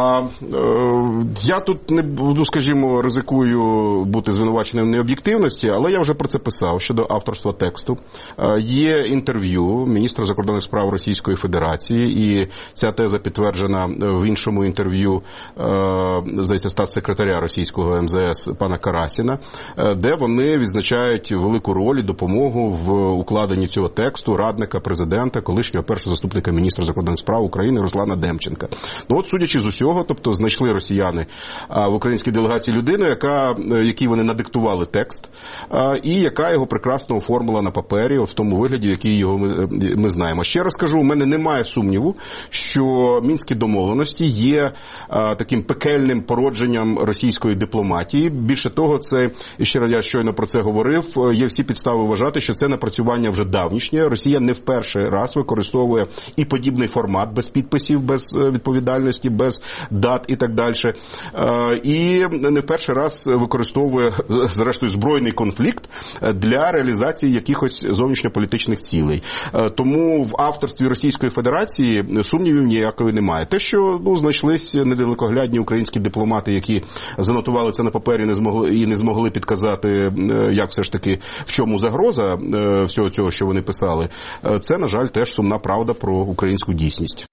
Я тут не буду, скажімо, ризикую бути звинуваченим в необ'єктивності, але я вже про це писав щодо авторства тексту. Є інтерв'ю міністра закордонних справ Російської Федерації, і ця теза підтверджена в іншому інтерв'ю, здається, статс-секретаря російського МЗС пана Карасіна, де вони відзначають велику роль і допомогу в укладенні цього тексту радника президента, колишнього першого заступника міністра закордонних справ України Руслана Демченка. От, судячи з усього, тобто знайшли росіяни в українській делегації людину, якій вони надиктували текст, і яка його прекрасно оформила на папері, в тому вигляді, в який його ми знаємо. Ще раз кажу, у мене немає сумніву, що Мінські домовленості є таким пекельним породженням російської дипломатії. Більше того, це, і ще раз я щойно про це говорив, є всі підстави вважати, що це напрацювання вже давнішнє. Росія не в перший раз використовує і подібний формат без підписів, без відповідальності, без дат і так далі. І не в перший раз використовує, зрештою, збройний конфлікт для реалізації якихось зовнішньополітичних цілей. Тому в авторстві Російської Федерації сумнівів ніякої немає. Те, що знайшлись недалекоглядні українські дипломати, які занотували це на папері і не змогли підказати, як все ж таки, в чому загроза всього цього, що вони писали, це, на жаль, теж сумна правда про українську дійсність.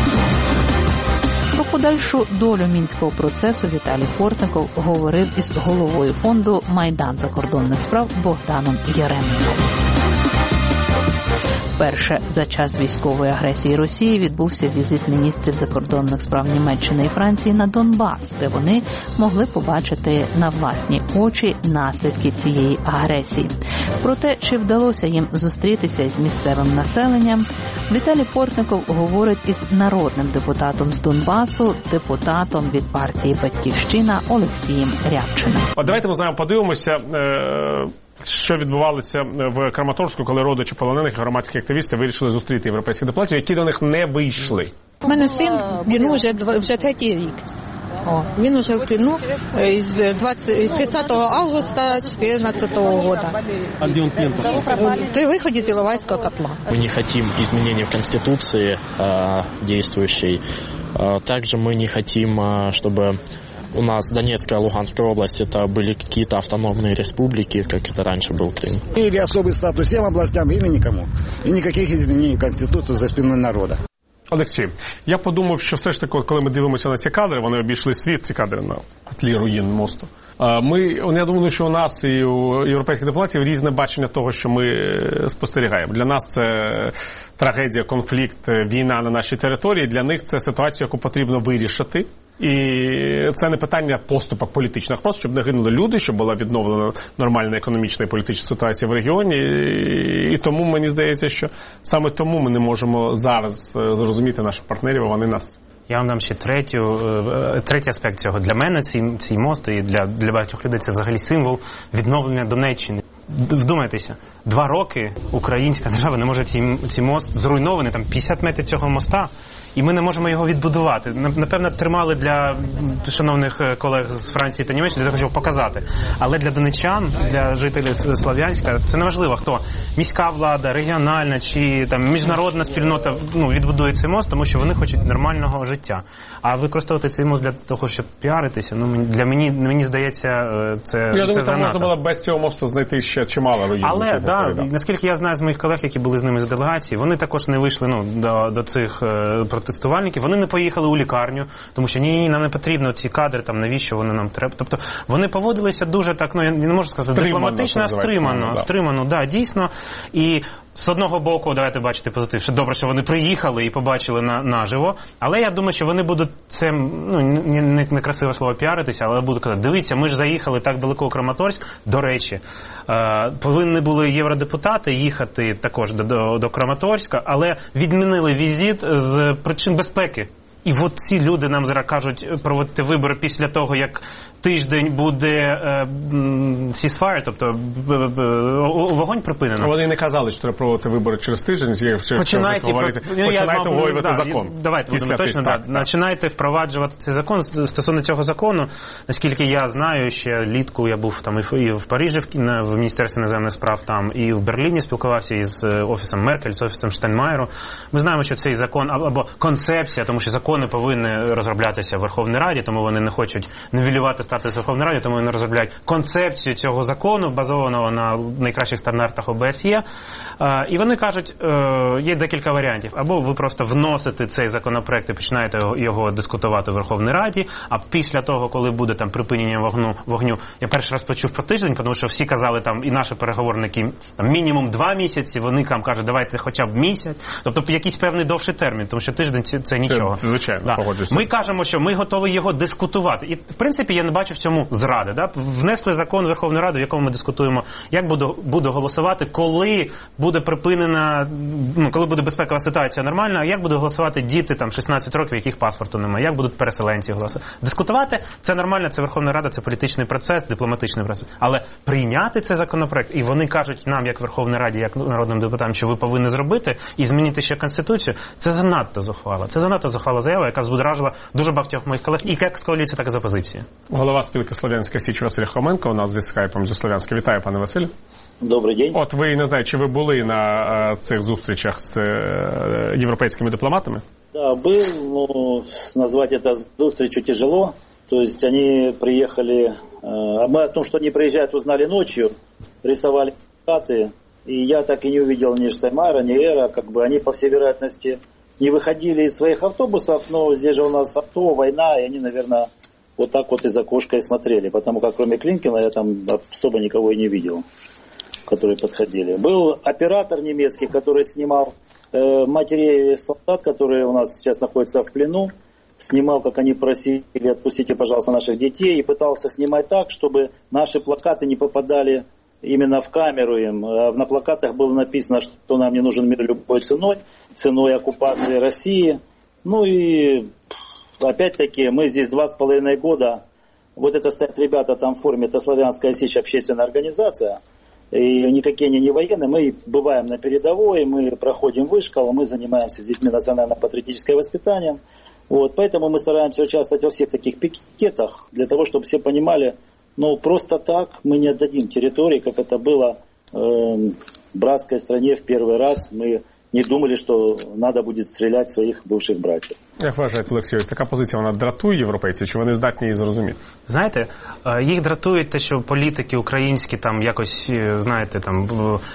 Про подальшу долю мінського процесу Віталій Портников говорив із головою фонду «Майдан закордонних справ» Богданом Яременком. Вперше за час військової агресії Росії відбувся візит міністрів закордонних справ Німеччини і Франції на Донбас, де вони могли побачити на власні очі наслідки цієї агресії. Про те, чи вдалося їм зустрітися із місцевим населенням, Віталій Портников говорить із народним депутатом з Донбасу, депутатом від партії «Батьківщина» Олексієм Рябчиним. Давайте ми з вами подивимося, що відбувалося в Краматорську, коли родичі полонених громадські активісти вирішили зустріти європейських дипломатів, які до них не вийшли. У мене син, він вже третій рік. Він уже в плену з 30 августа 2014 года. А где он плен пошел? При выходе из Иловайского котла. Мы не хотим изменений в Конституции действующей. Также мы не хотим, чтобы у нас Донецкая и Луганская области это были какие-то автономные республики, как это раньше был Крым. Или особый статус всем областям, или никому. И никаких изменений в Конституцию за спиной народа. Олексій, я подумав, що все ж таки, коли ми дивимося на ці кадри, вони обійшли світ, ці кадри на тлі руїн мосту. Я думаю, що у нас і у європейських дипломатів різне бачення того, що ми спостерігаємо. Для нас це трагедія, конфлікт, війна на нашій території. Для них це ситуація, яку потрібно вирішити. І це не питання поступок політичних, просто щоб не гинули люди, щоб була відновлена нормальна економічна і політична ситуація в регіоні. І тому мені здається, що саме тому ми не можемо зараз зрозуміти наших партнерів, а вони нас. Я вам дам ще третій аспект цього. Для мене цей мост і для багатьох людей це взагалі символ відновлення Донеччини. Вдумайтеся, 2 роки українська держава не може цей мост зруйнований, там 50 метрів цього моста, і ми не можемо його відбудувати. Напевно, тримали для шановних колег з Франції та Німеччини для того, щоб показати. Але для донеччан, для жителів Слов'янська, це неважливо, хто міська влада, регіональна чи там міжнародна спільнота відбудує цей мост, тому що вони хочуть нормального життя. А використовувати цей мост для того, щоб піаритися, мені здається, це занадто. Я думаю, там можна було без цього мосту знайти ще чимало руїн. Але, наскільки я знаю з моїх колег, які були з ними з делегації, вони також не вийшли до цих протестувальників, вони не поїхали у лікарню, тому що ні, нам не потрібно ці кадри, там навіщо вони нам треба. Тобто вони поводилися дуже так, я не можу сказати, дипломатично, стримано, дійсно. І з одного боку, давайте бачити позитив, що добре, що вони приїхали і побачили наживо, але я думаю, що вони будуть це, не красиве слово піаритися, але будуть казати, дивіться, ми ж заїхали так далеко у Краматорськ, до речі, повинні були євродепутати їхати також до Краматорська, але відмінили візит з причин безпеки. І от ці люди нам зараз кажуть проводити вибори після того, як тиждень буде ceasefire, тобто вогонь припинено. Вони не казали, що треба проводити вибори через тиждень. Починайте обговорювати закон. Давайте будемо точно. Починайте впроваджувати цей закон. Стосовно цього закону, наскільки я знаю, ще влітку я був там і в Парижі, в Міністерстві іноземних справ там, і в Берліні спілкувався із Офісом Меркель, з Офісом Штайнмайєру. Ми знаємо, що цей закон, або концепція, тому що закони повинні розроблятися в Верховній Раді, тому вони не хочуть нівелювати статус Верховної Ради, тому вони розробляють концепцію цього закону, базованого на найкращих стандартах ОБСЄ. І вони кажуть, є декілька варіантів. Або ви просто вносите цей законопроект і починаєте його дискутувати в Верховній Раді, а після того, коли буде там припинення вогню, я перший раз почув про тиждень, тому що всі казали там, і наші переговорники, там мінімум 2 місяці, вони там кажуть, давайте хоча б місяць, тобто якийсь певний довший термін, тому що тиждень це нічого. Це, звичайно, погоджуюся. Ми кажемо, що ми готові його дискутувати. І, в принципі, я не бачу в цьому зради. Внесли закон Верховної Ради, в якому ми дискутуємо, як буду голосувати, коли буде припинена, коли буде безпекова ситуація нормальна, а як будуть голосувати діти там 16 років, яких паспорту немає, як будуть переселенці голосувати. Дискутувати – це нормально, це Верховна Рада, це політичний процес, дипломатичний процес. Але прийняти цей законопроект, і вони кажуть нам, як Верховній Раді, як народним депутатам, що ви повинні зробити, і змінити ще Конституцію, це занадто зухвало. Це занадто зухвала заява, яка збудоражила дуже багатьох моїх колег, і як з коаліції, так і з опозиції. Голова спілки Слов'янська Січ Василь Хоменко у нас зі скайпом зі Слов'янська. Вітаю, пане Василь. Добрий день. От ви, не знаю, чи ви були на цих зустрічах з європейськими дипломатами? Да, был, но назвать это зустрічью тяжело. То есть они приехали, мы о том, что они приезжают, узнали ночью, рисовали карты, и я так и не увидел ни Штайнмайера, ни Эра, как бы они, по всей вероятности, не выходили из своих автобусов, но здесь же у нас авто, война, и они, наверное, вот так вот из окошка и смотрели, потому как кроме Клинкина я там особо никого и не видел, которые подходили. Был оператор немецкий, который снимал матерей солдат, которые у нас сейчас находятся в плену, снимал, как они просили, отпустите, пожалуйста, наших детей, и пытался снимать так, чтобы наши плакаты не попадали именно в камеру им. На плакатах было написано, что нам не нужен мир любой ценой оккупации России. Ну и опять-таки мы здесь 2,5 года. Вот это стоят ребята там в форме, это Славянская Сечь, общественная организация. И никакие они не военные. Мы бываем на передовой, мы проходим вышкол, мы занимаемся с детьми национально-патриотическим воспитанием. Вот, поэтому мы стараемся участвовать во всех таких пикетах, для того, чтобы все понимали, ну просто так мы не отдадим территории, как это было в братской стране в первый раз. Мы не думали, що треба буде стріляти своїх бувших братів. Як вважаєте, Олексію, така позиція, вона дратує європейців, чи вони здатні її зрозуміти? Знаєте, їх дратує те, що політики українські там якось, знаєте, там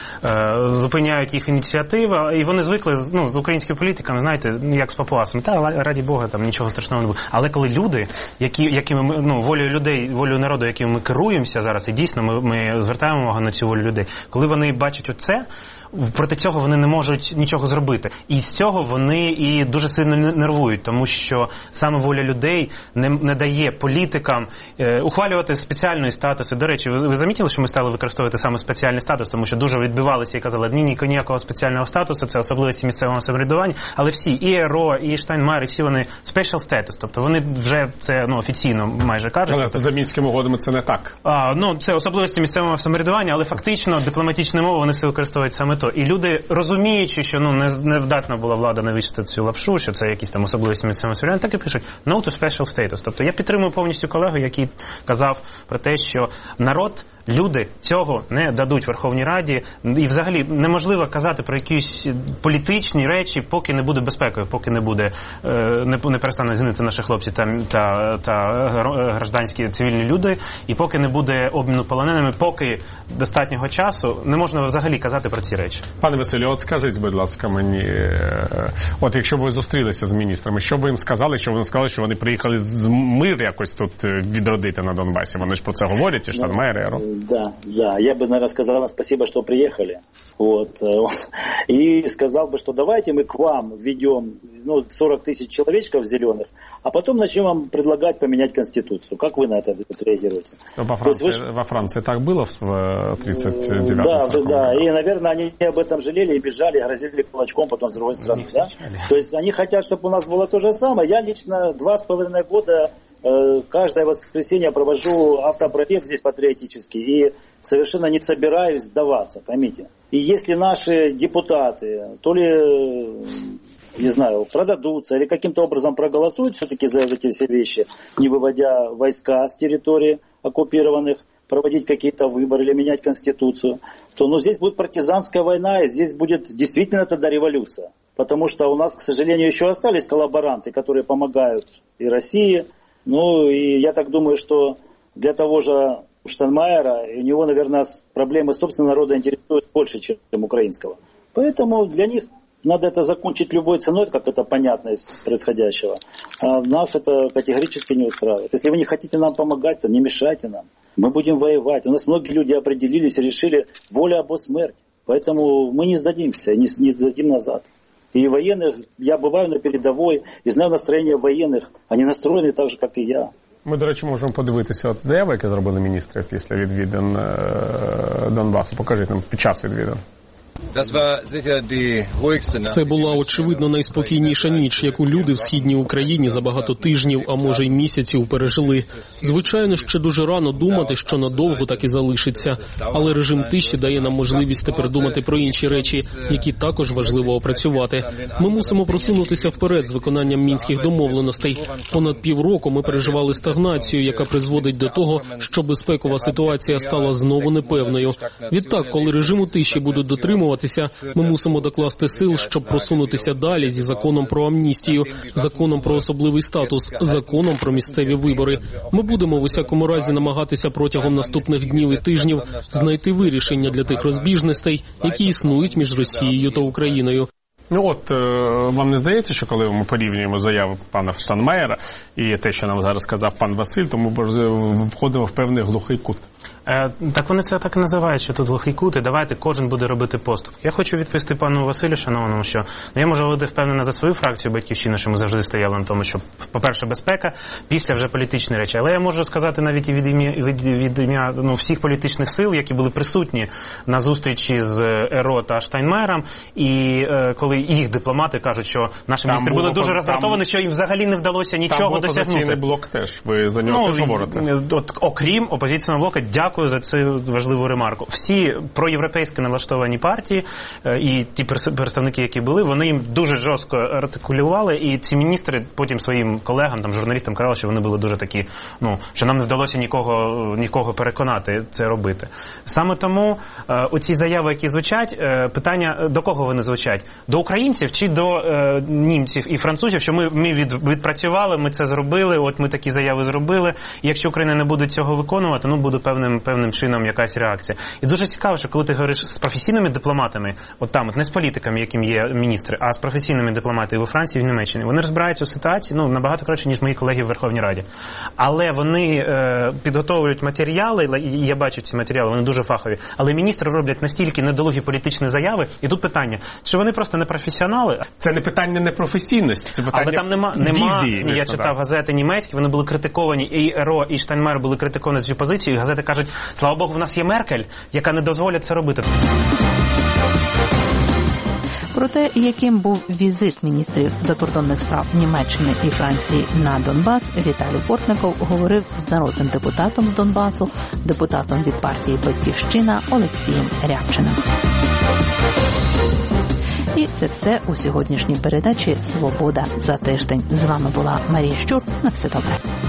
зупиняють їх ініціативи, і вони звикли, ну, з українськими політиками, знаєте, як з папуасами, та раді Бога, там нічого страшного не буде. Але коли люди, якими ми, ну, волею людей, волею народу, якими ми керуємося зараз, і дійсно ми звертаємо увагу на цю волю людей, коли вони бачать оце, проти цього вони не можуть нічого зробити. І з цього вони і дуже сильно нервують, тому що саме воля людей не дає політикам ухвалювати спеціальні статуси. До речі, ви замітили, що ми стали використовувати саме спеціальний статус, тому що дуже відбивалися і казали, ніякого спеціального статусу, це особливості місцевого самоврядування, але всі, і ЕРО, і Штайнмайєр, всі вони special status, тобто вони вже це, ну, офіційно майже кажуть. Але за Мінськими угодами це не так. Ну, це особливості місцевого самоврядування, але фактично дипломатичною мовою вони все використовують саме то. І люди, розуміючи, що не вдатна була влада навішати цю лапшу, що це якісь там особливості місцевого самоврядування, так і пишуть no to special status. Тобто я підтримую повністю колегу, який казав про те, що народ, люди цього не дадуть Верховній Раді. І взагалі неможливо казати про якісь політичні речі, поки не буде безпекою, поки не буде, не перестануть гинути наші хлопці та гражданські цивільні люди, і поки не буде обміну полоненими, поки достатнього часу, не можна взагалі казати про ці речі. Пане Василю, от скажіть, будь ласка, мені, от якщо б ви зустрілися з міністрами, що б ви їм сказали, що вони сказали, що вони приїхали з мир якось тут відродити на Донбасі? Вони ж про це говорять, і Штайнмайєр, і ЕРО. Да. Я бы, наверное, сказал спасибо, что приехали. Вот. И сказал бы, что давайте мы к вам введем 40 тысяч человечков зеленых, а потом начнем вам предлагать поменять Конституцию. Как вы на это реагируете? Во Франции так было в 1939 Да. И, наверное, они об этом жалели и бежали, грозили кулачком потом с другой стороны. Да? То есть они хотят, чтобы у нас было то же самое. Я лично 2,5 года каждое воскресенье провожу автопробег здесь патриотический и совершенно не собираюсь сдаваться, поймите. И если наши депутаты, то ли, не знаю, продадутся или каким-то образом проголосуют все-таки за эти все вещи, не выводя войска с территории оккупированных, проводить какие-то выборы или менять Конституцию, то здесь будет партизанская война, и здесь будет действительно тогда революция. Потому что у нас, к сожалению, еще остались коллаборанты, которые помогают и России. И я так думаю, что для того же Штайнмайєра, у него, наверное, проблемы собственного народа интересуют больше, чем украинского. Поэтому для них надо это закончить любой ценой, как это понятно из происходящего. А нас это категорически не устраивает. Если вы не хотите нам помогать, то не мешайте нам. Мы будем воевать. У нас многие люди определились и решили воля або смерть. Поэтому мы не сдадимся, не сдадим назад. И военных, я бываю на передовой и знаю настроение военных. Они настроены так же, как и я. Ми, до речі, можемо подивитися заяви, які зробили міністри після відвідин Донбасу. Покажіть нам під час відвідин. Це була, очевидно, найспокійніша ніч, яку люди в східній Україні за багато тижнів, а може й місяців пережили. Звичайно, ще дуже рано думати, що надовго так і залишиться. Але режим тиші дає нам можливість тепер думати про інші речі, які також важливо опрацювати. Ми мусимо просунутися вперед з виконанням мінських домовленостей. Понад півроку ми переживали стагнацію, яка призводить до того, що безпекова ситуація стала знову непевною. Відтак, коли режиму тиші будуть дотримуватися, ми мусимо докласти сил, щоб просунутися далі зі законом про амністію, законом про особливий статус, законом про місцеві вибори. Ми будемо в усякому разі намагатися протягом наступних днів і тижнів знайти вирішення для тих розбіжностей, які існують між Росією та Україною. Вам не здається, що коли ми порівнюємо заяву пана Штайнмайєра і те, що нам зараз сказав пан Василь, то ми входимо в певний глухий кут? Так вони це так і називають, що тут глухий кут, і давайте кожен буде робити поступ. Я хочу відповісти пану Василю шановному, що я можу бути впевнена за свою фракцію «Батьківщина», що ми завжди стояли на тому, що, по-перше, безпека, після вже політичні речі. Але я можу сказати навіть і від ім'я всіх політичних сил, які були присутні на зустрічі з РО та Штайнмайером, і коли їх дипломати кажуть, що наші міністри були дуже роздратовані, що їм взагалі не вдалося нічого досягнути. Там опозиційний блок теж, ви за нього теж говорите. Окрім опозиційного блоку, дякую за цю важливу ремарку. Всі проєвропейськи налаштовані партії і ті представники, які були, вони їм дуже жорстко артикулювали, і ці міністри потім своїм колегам, там, журналістам казали, що вони були дуже такі, що нам не вдалося нікого переконати це робити. Саме тому оці заяви, які звучать, питання, до кого вони звучать? До українців чи до німців і французів, що ми відпрацювали, ми це зробили, от ми такі заяви зробили, і якщо Україна не буде цього виконувати, буде певним чином якась реакція. І дуже цікаво, що коли ти говориш з професійними дипломатами, от там, не з політиками, яким є міністри, а з професійними дипломатами у Франції і в Німеччині, вони розбираються у ситуації, набагато краще, ніж мої колеги в Верховній Раді. Але вони підготовлюють матеріали, і я бачу ці матеріали, вони дуже фахові, але міністри роблять настільки недолугі політичні заяви, і тут питання, чи вони просто не професіонали? Це не питання непрофесійності, це питання візії. Я читав газети німецькі, вони були критиковані, і РО, і Штайнмайер були критиковані з цією позицією, газети кажуть, слава Богу, в нас є Меркель, яка не дозволить це робити. Про те, яким був візит міністрів закордонних справ Німеччини і Франції на Донбас, Віталій Портников говорив з народним депутатом з Донбасу, депутатом від партії «Батьківщина» Олексієм Рябчиним. І це все у сьогоднішній передачі «Свобода за тиждень». З вами була Марія Щур. На все добре.